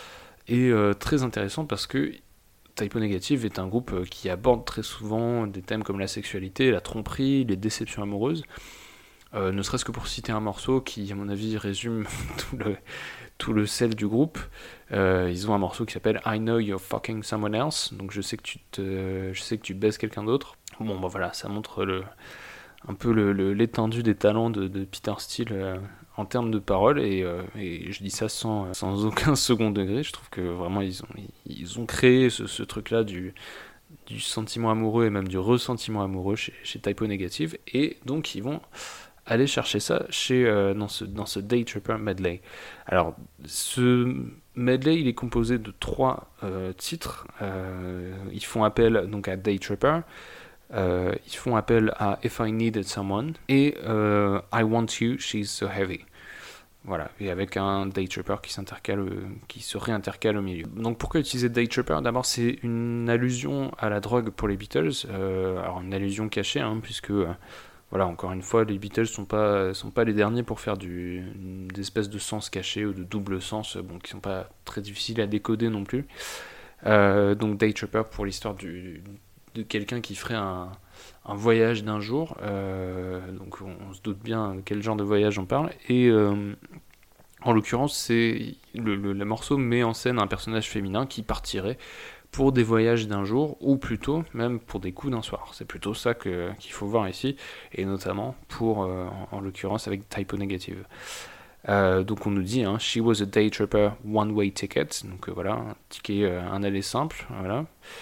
est euh, très intéressant parce que Type O Negative est un groupe qui aborde très souvent des thèmes comme la sexualité, la tromperie, les déceptions amoureuses, euh, ne serait-ce que pour citer un morceau qui à mon avis résume tout le, tout le sel du groupe. Euh, ils ont un morceau qui s'appelle I Know You're Fucking Someone Else, donc je sais que tu te, je sais que tu baises quelqu'un d'autre. Bon, bah voilà, ça montre le, un peu le, le, l'étendue des talents de, de Peter Steele euh, en termes de paroles, et, euh, et je dis ça sans, sans aucun second degré. Je trouve que vraiment ils ont, ils ont créé ce, ce truc-là du, du sentiment amoureux et même du ressentiment amoureux chez, chez Type O Negative, et donc ils vont aller chercher ça chez, euh, dans, ce, dans ce Day Tripper Medley. Alors, ce medley, il est composé de trois euh, titres. Euh, ils font appel donc à Day Tripper, euh, ils font appel à If I Needed Someone, et euh, I Want You, She's So Heavy. Voilà, et avec un Day Tripper qui s'intercale, qui se réintercale au milieu. Donc pourquoi utiliser Day Tripper ? D'abord, c'est une allusion à la drogue pour les Beatles, euh, alors une allusion cachée, hein, puisque... Euh, Voilà, encore une fois, les Beatles sont pas sont pas les derniers pour faire du des espèces de sens cachés ou de double sens, bon, qui sont pas très difficiles à décoder non plus. Euh, donc Day Tripper pour l'histoire du, de quelqu'un qui ferait un, un voyage d'un jour. Euh, donc on, on se doute bien quel genre de voyage on parle. Et euh, en l'occurrence, c'est le, le, le morceau met en scène un personnage féminin qui partirait pour des voyages d'un jour, ou plutôt même pour des coups d'un soir. C'est plutôt ça que, qu'il faut voir ici, et notamment pour, euh, en, en l'occurrence avec Type O Negative. Euh, donc on nous dit, hein, She was a day tripper, one-way ticket, donc euh, voilà, un ticket, euh, un aller simple, voilà.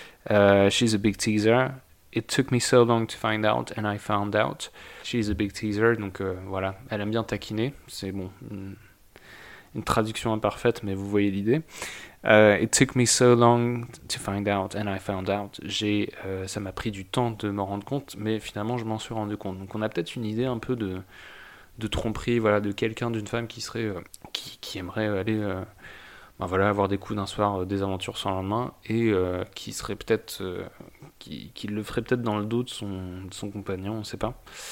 Uh, she's a big teaser, it took me so long to find out, and I found out. She's a big teaser, donc euh, voilà, elle aime bien taquiner, c'est bon, une, une traduction imparfaite, mais vous voyez l'idée. Uh, it took me so long to find out, and I found out. J'ai, euh, ça m'a pris du temps de m'en rendre compte, mais finalement je m'en suis rendu compte. Donc on a peut-être une idée un peu de, de tromperie, voilà, de quelqu'un, d'une femme qui serait, euh, qui, qui aimerait aller, euh, ben voilà, avoir des coups d'un soir, euh, des aventures sans lendemain, et euh, qui serait peut-être, euh, qui, qui le ferait peut-être dans le dos de son, de son compagnon, on ne sait pas.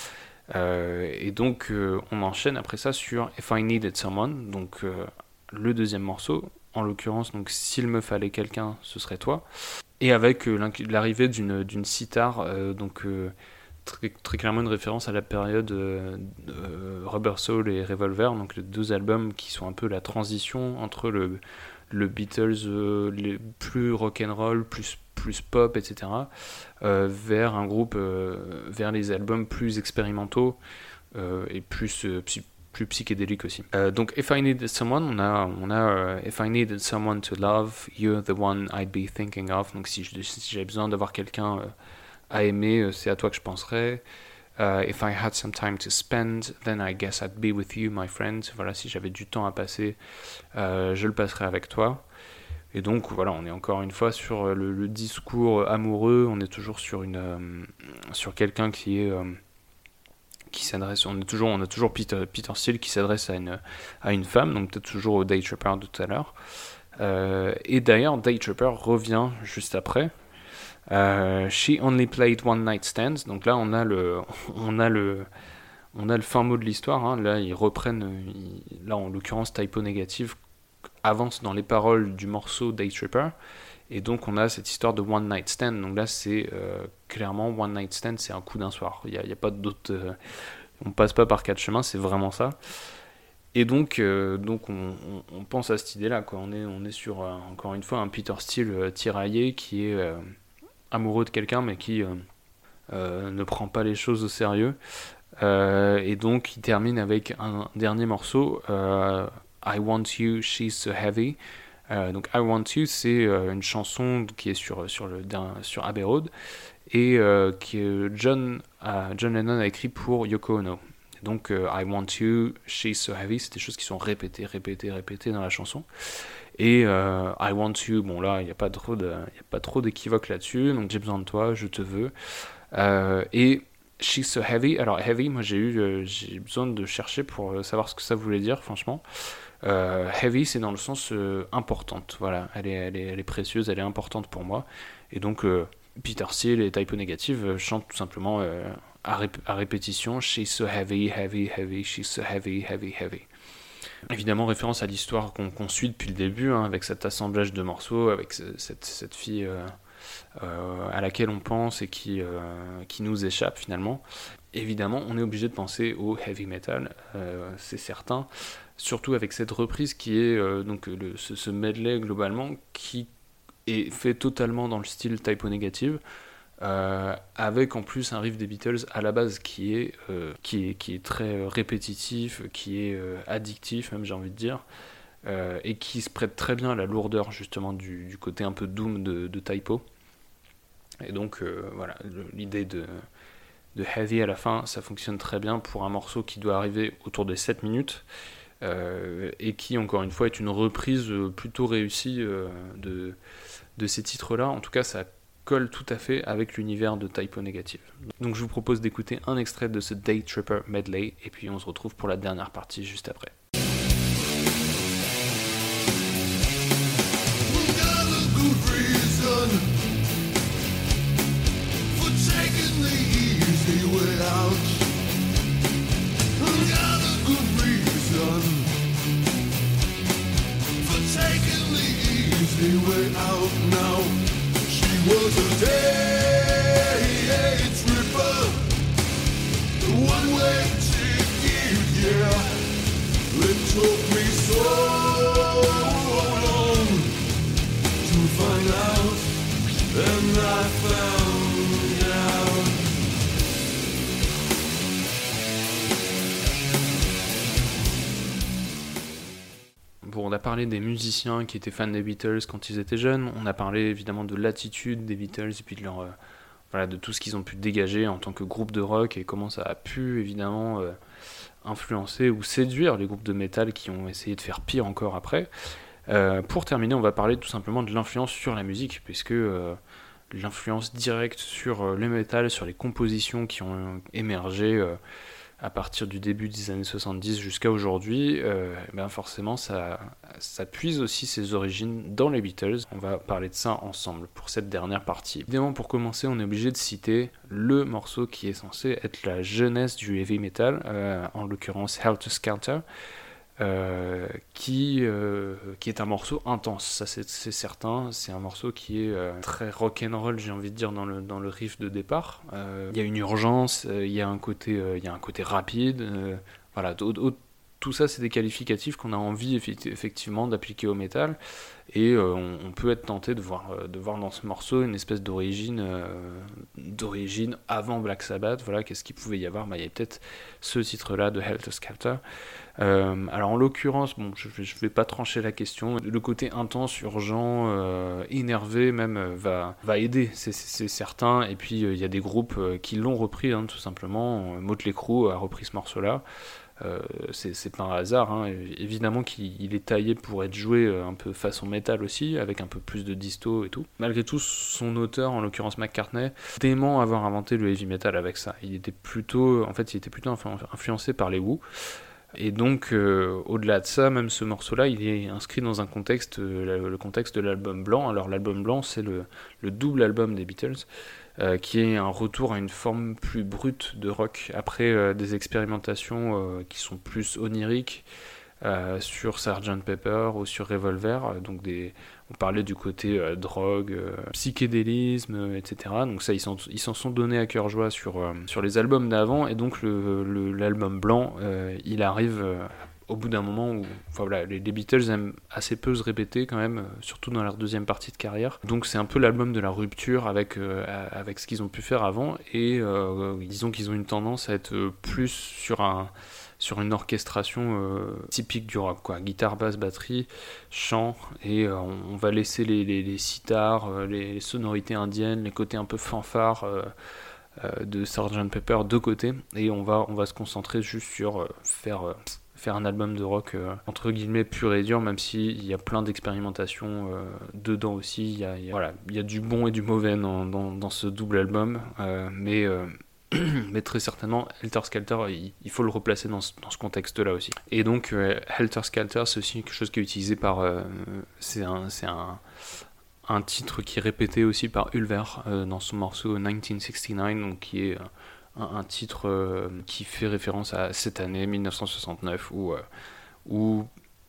Euh, et donc euh, on enchaîne après ça sur If I Needed Someone, donc euh, le deuxième morceau. En l'occurrence, donc s'il me fallait quelqu'un, ce serait toi. Et avec euh, l'arrivée d'une, d'une sitar, euh, donc euh, très, très clairement une référence à la période euh, de Rubber Soul et Revolver, donc les deux albums qui sont un peu la transition entre le, le Beatles euh, les plus rock'n'roll, plus, plus pop, et cetera, euh, vers un groupe, euh, vers les albums plus expérimentaux euh, et plus... Euh, plus psychédélique aussi. Euh, donc If I Needed Someone, on a, on a euh, If I Needed Someone to Love, You're the One I'd Be Thinking of. Donc si, je, si j'avais besoin d'avoir quelqu'un euh, à aimer, euh, c'est à toi que je penserais. Uh, if I had some time to spend, then I guess I'd be with you, my friend. Voilà, si j'avais du temps à passer, euh, je le passerai avec toi. Et donc voilà, on est encore une fois sur le, le discours amoureux. On est toujours sur une, euh, sur quelqu'un qui est euh, qui s'adresse. On est toujours, on a toujours Peter, Peter Steele qui s'adresse à une à une femme. Donc peut-être toujours au Day Tripper de tout à l'heure. Euh, et d'ailleurs, Day Tripper revient juste après. Uh, she only played one night stands. Donc là, on a le, on a le, on a le fin mot de l'histoire. Hein. Là, ils reprennent. Ils, là, en l'occurrence, Type O Negative avance dans les paroles du morceau Day Tripper. Et donc, on a cette histoire de one night stand. Donc là, c'est euh, clairement one night stand, c'est un coup d'un soir. Il n'y a, a pas d'autre. Euh, on passe pas par quatre chemins, c'est vraiment ça. Et donc, euh, donc on, on, on pense à cette idée-là, quoi. On est, on est sur euh, encore une fois un Peter Steele euh, tiraillé qui est euh, amoureux de quelqu'un mais qui euh, euh, ne prend pas les choses au sérieux, euh, et donc il termine avec un dernier morceau, euh, I Want You, She's So Heavy. Euh, donc I Want You, c'est euh, une chanson qui est sur, sur, le, sur Abbey Road et euh, que John, euh, John Lennon a écrit pour Yoko Ono. Donc euh, I Want You, She's So Heavy, c'est des choses qui sont répétées, répétées, répétées dans la chanson. Et euh, I Want You, bon là, il n'y a pas trop de, il y a pas trop d'équivoque là-dessus. Donc j'ai besoin de toi, je te veux. Euh, et She's So Heavy. Alors heavy, moi j'ai eu, euh, j'ai besoin de chercher pour savoir ce que ça voulait dire, franchement. Euh, heavy, c'est dans le sens euh, importante. Voilà, elle est, elle est, elle est précieuse, elle est importante pour moi. Et donc euh, Peter Steele et Type O Negative euh, chantent tout simplement euh, à, rép- à répétition. She's so heavy, heavy, heavy. She's so heavy, heavy, heavy. Évidemment, référence à l'histoire qu'on, qu'on suit depuis le début, hein, avec cet assemblage de morceaux, avec ce, cette, cette fille euh, euh, à laquelle on pense et qui, euh, qui nous échappe finalement. Évidemment, on est obligé de penser au heavy metal, euh, c'est certain, surtout avec cette reprise qui est euh, donc le, ce, ce medley globalement qui est fait totalement dans le style Type O Negative. Euh, avec en plus un riff des Beatles à la base qui est, euh, qui est, qui est très répétitif, qui est euh, addictif même j'ai envie de dire, euh, et qui se prête très bien à la lourdeur justement du, du côté un peu doom de, de Type O. Et donc euh, voilà, l'idée de, de heavy à la fin, ça fonctionne très bien pour un morceau qui doit arriver autour des sept minutes, euh, et qui encore une fois est une reprise plutôt réussie euh, de, de ces titres-là. En tout cas, ça colle tout à fait avec l'univers de Type O Negative. Donc je vous propose d'écouter un extrait de ce Day Tripper medley, et puis on se retrouve pour la dernière partie juste après. Was a day tripper, one-way ticket, yeah. It took me so long to find out, and I found out. Bon, on a parlé des musiciens qui étaient fans des Beatles quand ils étaient jeunes, on a parlé évidemment de l'attitude des Beatles et puis de, leur, euh, voilà, de tout ce qu'ils ont pu dégager en tant que groupe de rock et comment ça a pu évidemment euh, influencer ou séduire les groupes de métal qui ont essayé de faire pire encore après. Euh, pour terminer, on va parler tout simplement de l'influence sur la musique, puisque euh, l'influence directe sur euh, le métal, sur les compositions qui ont émergé euh, à partir du début des années soixante-dix jusqu'à aujourd'hui, euh, ben forcément ça, ça puise aussi ses origines dans les Beatles. On va parler de ça ensemble pour cette dernière partie. Évidemment, pour commencer, on est obligé de citer le morceau qui est censé être la jeunesse du heavy metal, euh, en l'occurrence Helter Skelter, euh, qui, euh, qui est un morceau intense, ça c'est, c'est certain. C'est un morceau qui est euh, très rock'n'roll, j'ai envie de dire, dans le, dans le riff de départ. Il euh, y a une urgence, il euh, y, euh, y a un côté rapide, euh, voilà, au, au, tout ça, c'est des qualificatifs qu'on a envie effectivement d'appliquer au métal, et euh, on, on peut être tenté de voir, euh, de voir dans ce morceau une espèce d'origine, euh, d'origine avant Black Sabbath. Voilà, qu'est-ce qu'il pouvait y avoir? Bah, il y a peut-être ce titre-là de Helter Skelter. Euh, alors en l'occurrence, bon, je ne vais pas trancher la question. Le côté intense, urgent, euh, énervé même euh, va, va aider, c'est, c'est, c'est certain. Et puis il euh, y a des groupes euh, qui l'ont repris, hein, tout simplement. Motley Crue a repris ce morceau-là. Euh, c'est, c'est pas un hasard, hein. Évidemment qu'il il est taillé pour être joué euh, un peu façon métal aussi, avec un peu plus de disto et tout. Malgré tout, son auteur, en l'occurrence McCartney, dément avoir inventé le heavy metal avec ça. Il était plutôt, en fait, il était plutôt influ- influencé par les Who. Et donc, euh, au-delà de ça, même ce morceau-là, il est inscrit dans un contexte, euh, le contexte de l'album blanc. Alors, l'album blanc, c'est le, le double album des Beatles, euh, qui est un retour à une forme plus brute de rock, après euh, des expérimentations euh, qui sont plus oniriques, euh, sur sergent Pepper ou sur Revolver, euh, donc des... On parlait du côté euh, drogue, euh, psychédélisme, euh, et cetera. Donc ça, ils s'en, ils s'en sont donnés à cœur joie sur, euh, sur les albums d'avant, et donc le, le, l'album blanc, euh, il arrive euh, au bout d'un moment où, enfin voilà, les, les Beatles aiment assez peu se répéter quand même, euh, surtout dans leur deuxième partie de carrière. Donc c'est un peu l'album de la rupture avec, euh, avec ce qu'ils ont pu faire avant, et euh, disons qu'ils ont une tendance à être plus sur un... sur une orchestration euh, typique du rock, quoi. Guitare, basse, batterie, chant, et euh, on, on va laisser les, les, les sitars, euh, les, les sonorités indiennes, les côtés un peu fanfares euh, euh, de sergent Pepper de côté, et on va, on va se concentrer juste sur euh, faire, euh, faire un album de rock euh, entre guillemets pur et dur, même s'il y a plein d'expérimentations euh, dedans aussi. Il y a, il y a, voilà, il y a du bon et du mauvais dans, dans, dans ce double album, euh, mais... Euh, mais très certainement, Helter Skelter, il, il faut le replacer dans ce, dans ce contexte-là aussi. Et donc, euh, Helter Skelter, c'est aussi quelque chose qui est utilisé par... Euh, c'est un, c'est un, un titre qui est répété aussi par Ulver euh, dans son morceau dix-neuf soixante-dix-neuf, donc qui est un, un titre euh, qui fait référence à cette année, dix-neuf cent soixante-neuf, où... Euh, où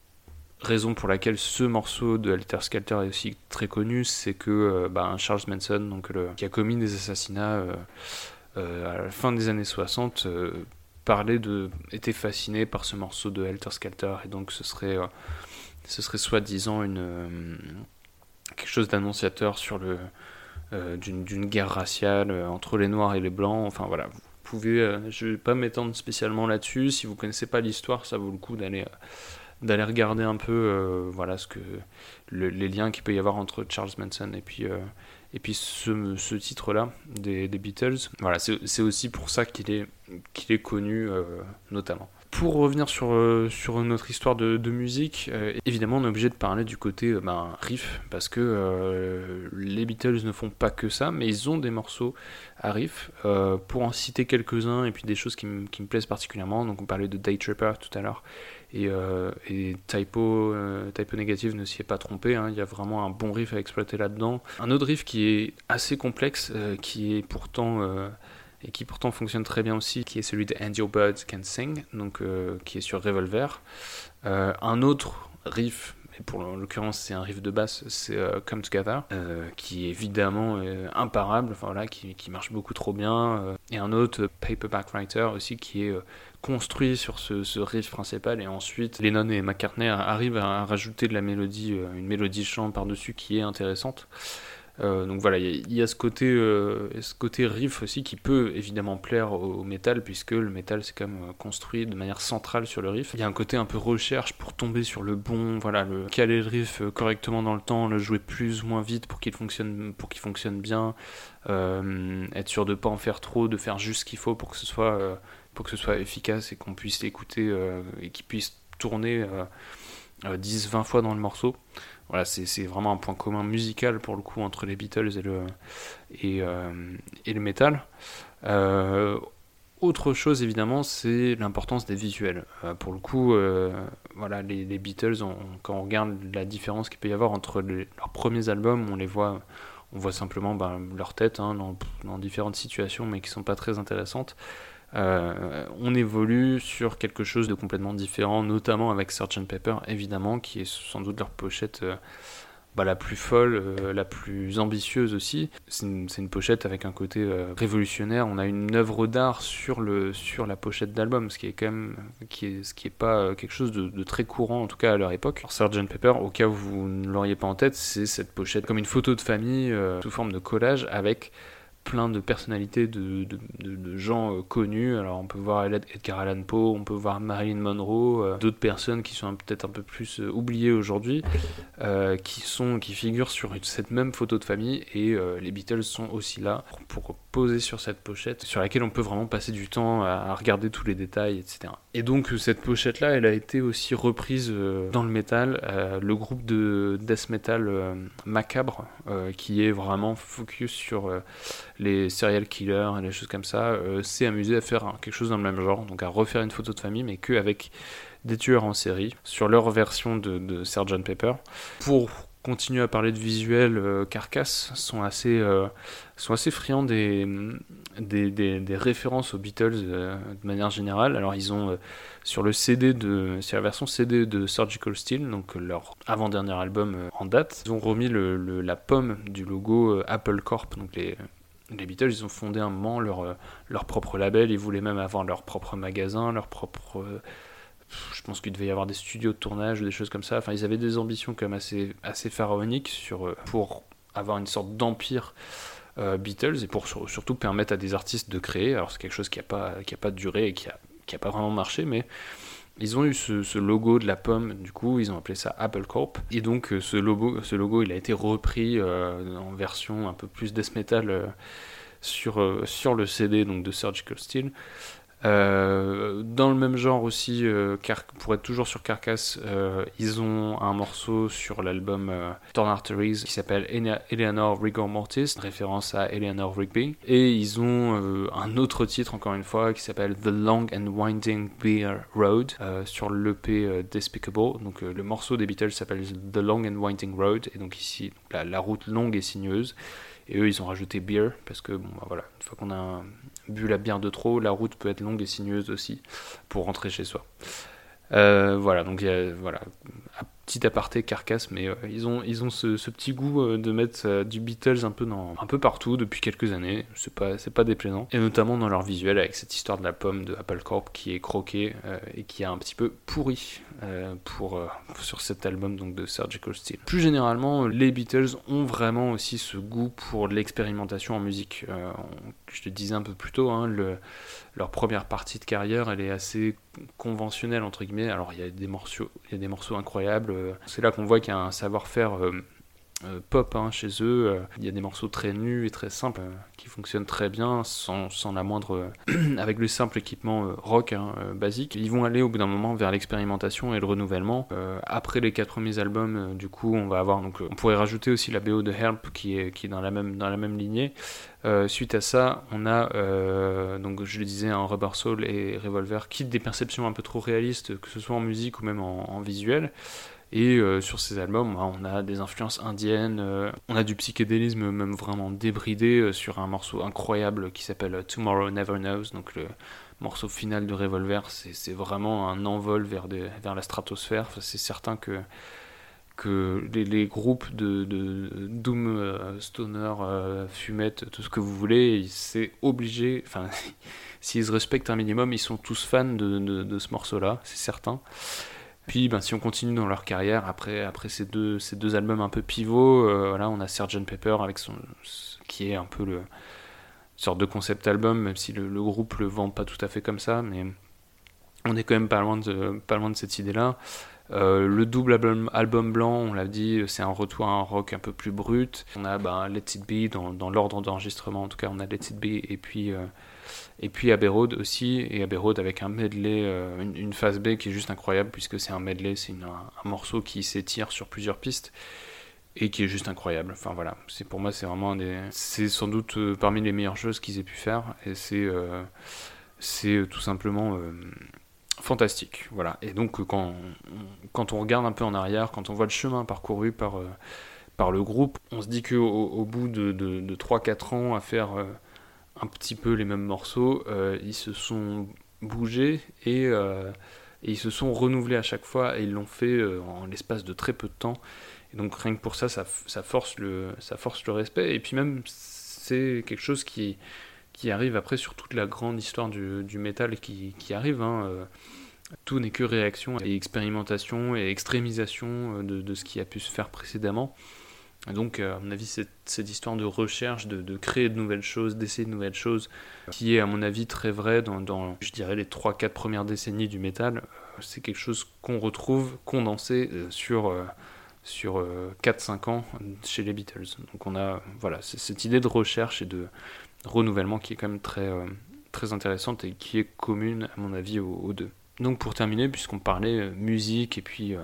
raison pour laquelle ce morceau de Helter Skelter est aussi très connu, c'est que euh, bah, Charles Manson, donc le, qui a commis des assassinats... Euh, Euh, à la fin des années soixante, euh, parlait de, était fasciné par ce morceau de Helter Skelter, et donc ce serait, euh, ce serait soi-disant une, euh, quelque chose d'annonciateur sur le, euh, d'une, d'une guerre raciale euh, entre les Noirs et les Blancs. Enfin voilà, vous pouvez, euh, je ne vais pas m'étendre spécialement là-dessus. Si vous ne connaissez pas l'histoire, ça vaut le coup d'aller, euh, d'aller regarder un peu euh, voilà, ce que, le, les liens qu'il peut y avoir entre Charles Manson et puis... Euh, Et puis ce, ce titre-là des, des Beatles, voilà, c'est, c'est aussi pour ça qu'il est, qu'il est connu euh, notamment. Pour revenir sur, euh, sur notre histoire de, de musique, euh, évidemment on est obligé de parler du côté euh, ben, riff, parce que euh, les Beatles ne font pas que ça, mais ils ont des morceaux à riff. Euh, pour en citer quelques-uns, et puis des choses qui, m- qui me plaisent particulièrement, donc on parlait de Day Tripper tout à l'heure, et, euh, et Typo, euh, Typo Negative ne s'y est pas trompé, hein, il y a vraiment un bon riff à exploiter là-dedans. Un autre riff qui est assez complexe, euh, qui est pourtant... Euh, et qui pourtant fonctionne très bien aussi, qui est celui de And Your Birds Can Sing, donc, euh, qui est sur Revolver. Euh, un autre riff, et pour l'occurrence c'est un riff de basse, c'est euh, Come Together, euh, qui est évidemment euh, imparable, enfin, voilà, qui, qui marche beaucoup trop bien. Euh, et un autre, Paperback Writer aussi, qui est euh, construit sur ce, ce riff principal, et ensuite Lennon et McCartney arrivent à, à rajouter de la mélodie, euh, une mélodie chant par-dessus qui est intéressante. Euh, donc voilà, il y, y a ce côté, euh, ce côté riff aussi qui peut évidemment plaire au, au métal, puisque le métal c'est quand même construit de manière centrale sur le riff. Il y a un côté un peu recherche pour tomber sur le bon, voilà, le caler le riff correctement dans le temps, le jouer plus ou moins vite pour qu'il fonctionne, pour qu'il fonctionne bien, euh, être sûr de pas en faire trop, de faire juste ce qu'il faut pour que ce soit, euh, pour que ce soit efficace et qu'on puisse l'écouter euh, et qu'il puisse tourner euh, euh, dix vingt fois dans le morceau. Voilà, c'est, c'est vraiment un point commun musical pour le coup entre les Beatles et le, et, euh, et le métal. Euh, autre chose évidemment, c'est l'importance des visuels. Euh, pour le coup, euh, voilà, les, les Beatles, on, quand on regarde la différence qu'il peut y avoir entre les, leurs premiers albums, on les voit, on voit simplement ben, leur tête hein, dans, dans différentes situations, mais qui sont pas très intéressantes. Euh, on évolue sur quelque chose de complètement différent, notamment avec sergent Pepper, évidemment, qui est sans doute leur pochette euh, bah, la plus folle, euh, la plus ambitieuse aussi. C'est une, c'est une pochette avec un côté euh, révolutionnaire. On a une œuvre d'art sur, le, sur la pochette d'album, ce qui est quand même qui est, ce qui est pas euh, quelque chose de, de très courant, en tout cas à leur époque. Alors, sergent Pepper, au cas où vous ne l'auriez pas en tête, c'est cette pochette comme une photo de famille euh, sous forme de collage avec plein de personnalités de, de, de, de gens euh, connus. Alors on peut voir Edgar Allan Poe, on peut voir Marilyn Monroe, euh, d'autres personnes qui sont un, peut-être un peu plus euh, oubliées aujourd'hui, euh, qui, sont, qui figurent sur cette même photo de famille, et euh, les Beatles sont aussi là pour, pour poser sur cette pochette, sur laquelle on peut vraiment passer du temps à, à regarder tous les détails, et cetera. Et donc cette pochette-là, elle a été aussi reprise euh, dans le métal. Euh, le groupe de death metal euh, Macabre, euh, qui est vraiment focus sur euh, les serial killers et les choses comme ça, euh, s'est amusé à faire hein, quelque chose dans le même genre, donc à refaire une photo de famille, mais qu'avec des tueurs en série, sur leur version de, de sergent Pepper. Pour continuer à parler de visuel, euh, Carcass sont assez, euh, sont assez friands des, des, des, des références aux Beatles euh, de manière générale. Alors ils ont, euh, sur le C D, de, c'est la version C D de Surgical Steel, donc leur avant-dernier album euh, en date, ils ont remis le, le, la pomme du logo euh, Apple Corp, donc les... Les Beatles, ils ont fondé un moment leur, leur propre label, ils voulaient même avoir leur propre magasin, leur propre... Euh, je pense qu'il devait y avoir des studios de tournage ou des choses comme ça. Enfin, ils avaient des ambitions quand même assez, assez pharaoniques sur, pour avoir une sorte d'empire euh, Beatles, et pour sur, surtout permettre à des artistes de créer. Alors c'est quelque chose qui n'a pas, qui a pas duré et qui n'a qui a pas vraiment marché, mais... Ils ont eu ce, ce logo de la pomme, du coup ils ont appelé ça Apple Corp, et donc euh, ce logo, ce logo il a été repris euh, en version un peu plus death metal euh, sur, euh, sur le C D donc de Surgical Steel. Euh, dans le même genre aussi, euh, car, pour être toujours sur Carcass, euh, ils ont un morceau sur l'album euh, Torn Arteries qui s'appelle Eleanor Rigor Mortis, référence à Eleanor Rigby, et ils ont euh, un autre titre encore une fois qui s'appelle The Long and Winding Beer Road euh, sur l'E P euh, Despicable. Donc euh, le morceau des Beatles s'appelle The Long and Winding Road, et donc ici donc, la, la route longue et sinueuse. Et eux, ils ont rajouté beer, parce que, bon, bah, voilà, une fois qu'on a bu la bière de trop, la route peut être longue et sinueuse aussi, pour rentrer chez soi. Euh, voilà, donc, y a, voilà, petit aparté Carcass, mais euh, ils ont, ils ont ce, ce petit goût euh, de mettre euh, du Beatles un peu, dans, un peu partout depuis quelques années, c'est pas, c'est pas déplaisant, et notamment dans leur visuel, avec cette histoire de la pomme de Apple Corp qui est croquée euh, et qui a un petit peu pourri euh, pour, euh, sur cet album donc, de Surgical Steel. Plus généralement, les Beatles ont vraiment aussi ce goût pour l'expérimentation en musique. Euh, on, je le disais un peu plus tôt, hein, le, leur première partie de carrière, elle est assez conventionnelle entre guillemets. Alors il y a des morceaux, il y a des morceaux incroyables. C'est là qu'on voit qu'il y a un savoir-faire euh, euh, pop hein, chez eux. Euh, il y a des morceaux très nus et très simples euh, qui fonctionnent très bien sans, sans la moindre, euh, avec le simple équipement euh, rock hein, euh, basique. Ils vont aller au bout d'un moment vers l'expérimentation et le renouvellement. Euh, après les quatre premiers albums, euh, du coup, on va avoir donc, euh, on pourrait rajouter aussi la B O de Help qui est qui est dans la même dans la même lignée. Euh, suite à ça, on a, euh, donc je le disais, un Rubber Soul et Revolver qui quittent des perceptions un peu trop réalistes, que ce soit en musique ou même en, en visuel. Et euh, sur ces albums, on a des influences indiennes, euh, on a du psychédélisme même vraiment débridé euh, sur un morceau incroyable qui s'appelle Tomorrow Never Knows. Donc le morceau final de Revolver, c'est, c'est vraiment un envol vers, des, vers la stratosphère. Enfin, c'est certain que que les, les groupes de, de Doom, euh, Stoner, euh, Fumette, tout ce que vous voulez, c'est obligé, enfin, s'ils se respectent un minimum, ils sont tous fans de, de, de ce morceau-là, c'est certain. Puis, ben, si on continue dans leur carrière, après, après ces, deux, ces deux albums un peu pivots, euh, voilà, on a sergent Pepper, avec son, qui est un peu le, une sorte de concept album, même si le, le groupe le vend pas tout à fait comme ça, mais on est quand même pas loin de, pas loin de cette idée-là. Euh, le double album, album blanc, on l'a dit, c'est un retour à un rock un peu plus brut. On a ben, Let It Be dans, dans l'ordre d'enregistrement, en tout cas on a Let It Be et puis, euh, et puis Abbey Road aussi, et Abbey Road avec un medley, euh, une, une phase B qui est juste incroyable puisque c'est un medley, c'est une, un, un morceau qui s'étire sur plusieurs pistes et qui est juste incroyable. Enfin voilà, c'est, pour moi c'est vraiment un des, c'est sans doute euh, parmi les meilleures choses qu'ils aient pu faire, et c'est, euh, c'est euh, tout simplement... Euh, fantastique, voilà. Et donc quand on, quand on regarde un peu en arrière, quand on voit le chemin parcouru par, euh, par le groupe, on se dit qu'au au bout de, de, de trois quatre ans à faire euh, un petit peu les mêmes morceaux, euh, ils se sont bougés et, euh, et ils se sont renouvelés à chaque fois, et ils l'ont fait euh, en l'espace de très peu de temps. Et donc rien que pour ça, ça, ça, force, le, ça force le respect. Et puis même, c'est quelque chose qui, qui arrive après sur toute la grande histoire du, du métal qui, qui arrive. Hein. Euh, tout n'est que réaction et expérimentation et extrémisation de, de ce qui a pu se faire précédemment. Donc, à mon avis, cette, cette histoire de recherche, de, de créer de nouvelles choses, d'essayer de nouvelles choses, qui est, à mon avis, très vrai dans, dans je dirais, les trois quatre premières décennies du métal, c'est quelque chose qu'on retrouve condensé sur, sur quatre cinq ans chez les Beatles. Donc, on a voilà, c'est cette idée de recherche et de renouvellement qui est quand même très, très intéressante et qui est commune, à mon avis, aux, aux deux. Donc, pour terminer, puisqu'on parlait musique et puis...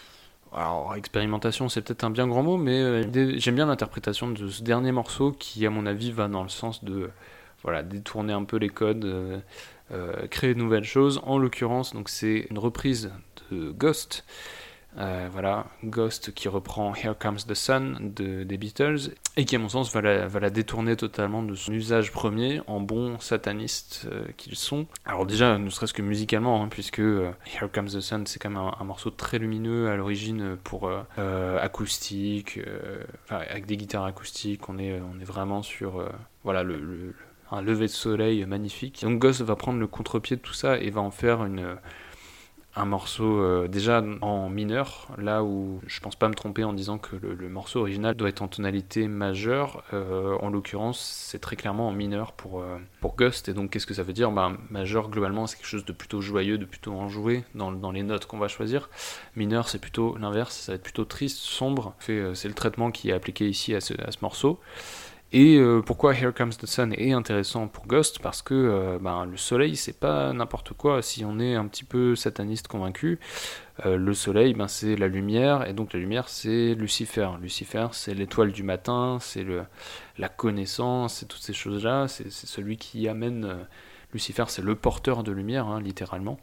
Alors, expérimentation, c'est peut-être un bien grand mot, mais euh, j'aime bien l'interprétation de ce dernier morceau qui, à mon avis, va dans le sens de voilà, détourner un peu les codes, euh, euh, créer de nouvelles choses. En l'occurrence, donc, c'est une reprise de Ghost. Euh, voilà, Ghost qui reprend Here Comes the Sun de, des Beatles et qui, à mon sens, va la, va la détourner totalement de son usage premier en bons satanistes euh, qu'ils sont. Alors déjà, ne serait-ce que musicalement, hein, puisque euh, Here Comes the Sun, c'est quand même un, un morceau très lumineux à l'origine pour euh, euh, acoustique, euh, enfin, avec des guitares acoustiques, on est, on est vraiment sur euh, voilà, le, le, un lever de soleil magnifique. Donc Ghost va prendre le contre-pied de tout ça et va en faire une... un morceau euh, déjà en mineur, là où je pense pas me tromper en disant que le, le morceau original doit être en tonalité majeure. Euh, en l'occurrence, c'est très clairement en mineur pour, euh, pour Ghost. Et donc, qu'est-ce que ça veut dire ? Ben, majeur, globalement, c'est quelque chose de plutôt joyeux, de plutôt enjoué dans, dans les notes qu'on va choisir. Mineur, c'est plutôt l'inverse, ça va être plutôt triste, sombre. Fait, euh, c'est le traitement qui est appliqué ici à ce, à ce morceau. Et euh, pourquoi Here Comes the Sun est intéressant pour Ghost ? Parce que euh, ben, le soleil, c'est pas n'importe quoi. Si on est un petit peu sataniste convaincu, euh, le soleil, ben, c'est la lumière, et donc la lumière, c'est Lucifer. Lucifer, c'est l'étoile du matin, c'est le, la connaissance, c'est toutes ces choses-là. C'est, c'est celui qui amène... Euh, Lucifer, c'est le porteur de lumière, hein, littéralement.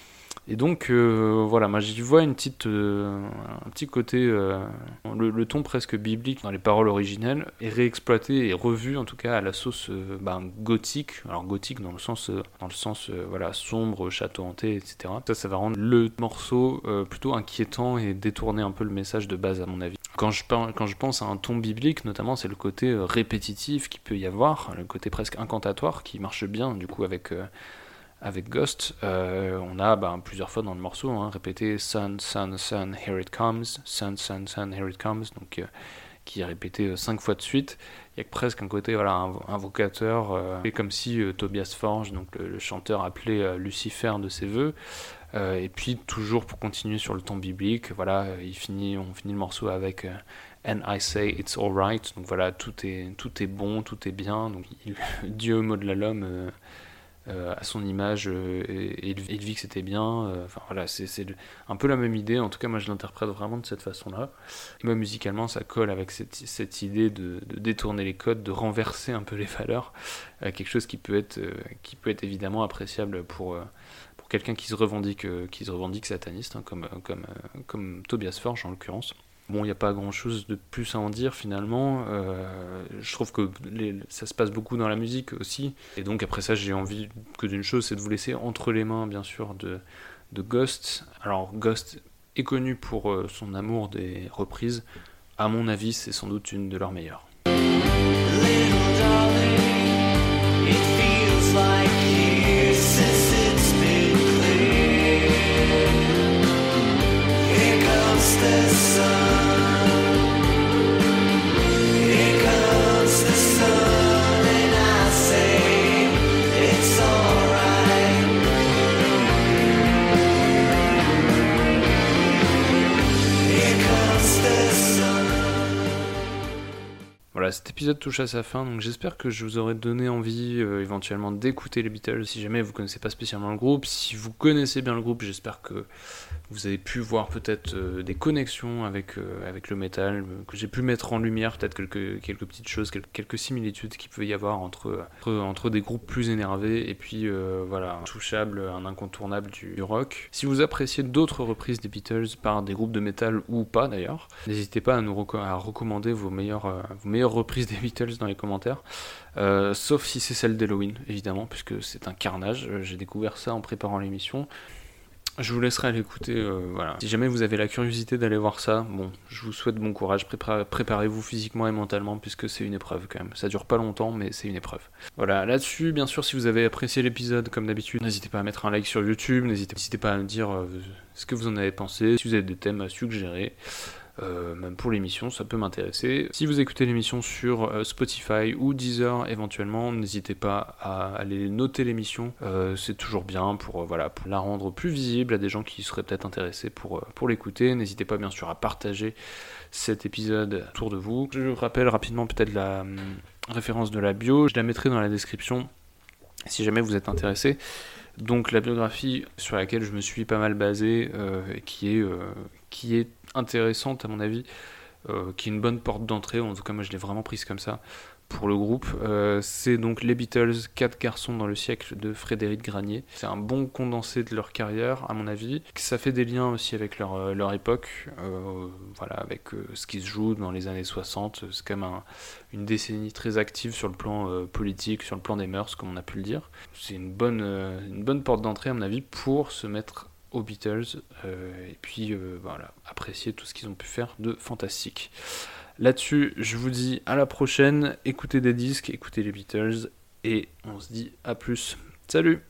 Et donc, euh, voilà, moi j'y vois une petite, euh, un petit côté, euh, le, le ton presque biblique dans les paroles originelles est réexploité et revu en tout cas à la sauce euh, ben, gothique, alors gothique dans le sens, euh, dans le sens euh, voilà, sombre, château hanté, et cetera. Ça, ça va rendre le morceau euh, plutôt inquiétant et détourner un peu le message de base à mon avis. Quand je, parle, quand je pense à un ton biblique, notamment, c'est le côté euh, répétitif qu'il peut y avoir, le côté presque incantatoire qui marche bien du coup avec... Euh, Avec Ghost, euh, on a ben, plusieurs fois dans le morceau hein, répété Sun, Sun, Sun, here it comes, Sun, Sun, Sun, here it comes, donc euh, qui est répété euh, cinq fois de suite. Il y a presque un côté voilà, inv- invocateur, euh, et comme si euh, Tobias Forge, donc le, le chanteur, appelait euh, Lucifer de ses voeux. Euh, et puis toujours pour continuer sur le ton biblique, voilà, il finit, on finit le morceau avec euh, And I say it's alright, donc voilà, tout est, tout est bon, tout est bien. Donc il, Dieu modèle l'homme. Euh, Euh, à son image euh, et, et il vit que c'était bien, euh, enfin voilà, c'est, c'est un peu la même idée, en tout cas moi je l'interprète vraiment de cette façon là, et moi musicalement ça colle avec cette, cette idée de, de détourner les codes, de renverser un peu les valeurs, euh, quelque chose qui peut être, euh, qui peut être évidemment appréciable pour, euh, pour quelqu'un qui se revendique, euh, qui se revendique sataniste, hein, comme, comme, euh, comme Tobias Forge en l'occurrence. Bon, il n'y a pas grand-chose de plus à en dire finalement. Euh, je trouve que les, ça se passe beaucoup dans la musique aussi. Et donc après ça, j'ai envie que d'une chose, c'est de vous laisser entre les mains, bien sûr, de, de Ghost. Alors Ghost est connu pour euh, son amour des reprises. À mon avis, c'est sans doute une de leurs meilleures. Little darling, it feels like years since it's been clear. Here comes the sun. Voilà, cet épisode touche à sa fin, donc j'espère que je vous aurai donné envie euh, éventuellement d'écouter les Beatles si jamais vous connaissez pas spécialement le groupe. Si vous connaissez bien le groupe, j'espère que vous avez pu voir peut-être euh, des connexions avec, euh, avec le métal, euh, que j'ai pu mettre en lumière peut-être quelques, quelques petites choses, quelques, quelques similitudes qu'il peut y avoir entre, entre, entre des groupes plus énervés et puis euh, voilà, un touchable, un incontournable du, du rock. Si vous appréciez d'autres reprises des Beatles par des groupes de métal ou pas d'ailleurs, n'hésitez pas à nous reco- à recommander vos meilleures, euh, vos meilleures reprises des Beatles dans les commentaires, euh, sauf si c'est celle d'Halloween évidemment, puisque c'est un carnage. J'ai découvert ça en préparant l'émission. Je vous laisserai aller écouter, euh, voilà. Si jamais vous avez la curiosité d'aller voir ça, bon, je vous souhaite bon courage, Prépa- préparez-vous physiquement et mentalement, puisque c'est une épreuve quand même. Ça dure pas longtemps, mais c'est une épreuve. Voilà, là-dessus, bien sûr, si vous avez apprécié l'épisode, comme d'habitude, n'hésitez pas à mettre un like sur YouTube, n'hésitez, n'hésitez pas à me dire euh, ce que vous en avez pensé, si vous avez des thèmes à suggérer. Euh, même pour l'émission, ça peut m'intéresser. Si vous écoutez l'émission sur euh, Spotify ou Deezer éventuellement, n'hésitez pas à aller noter l'émission. Euh, c'est toujours bien pour, euh, voilà, pour la rendre plus visible à des gens qui seraient peut-être intéressés pour, euh, pour l'écouter. N'hésitez pas bien sûr à partager cet épisode autour de vous. Je rappelle rapidement peut-être la hum, référence de la bio, je la mettrai dans la description si jamais vous êtes intéressé. Donc la biographie sur laquelle je me suis pas mal basé, euh, et qui est, euh, qui est intéressante à mon avis, euh, qui est une bonne porte d'entrée, en tout cas moi je l'ai vraiment prise comme ça pour le groupe, euh, c'est donc les Beatles, quatre garçons dans le siècle de Frédéric Granier. C'est un bon condensé de leur carrière à mon avis, ça fait des liens aussi avec leur, leur époque, euh, voilà, avec euh, ce qui se joue dans les années soixante, c'est quand même un, une décennie très active sur le plan euh, politique, sur le plan des mœurs comme on a pu le dire. C'est une bonne, euh, une bonne porte d'entrée à mon avis pour se mettre aux Beatles, euh, et puis euh, voilà, apprécier tout ce qu'ils ont pu faire de fantastique. Là-dessus, je vous dis à la prochaine, écoutez des disques, écoutez les Beatles, et on se dit à plus. Salut!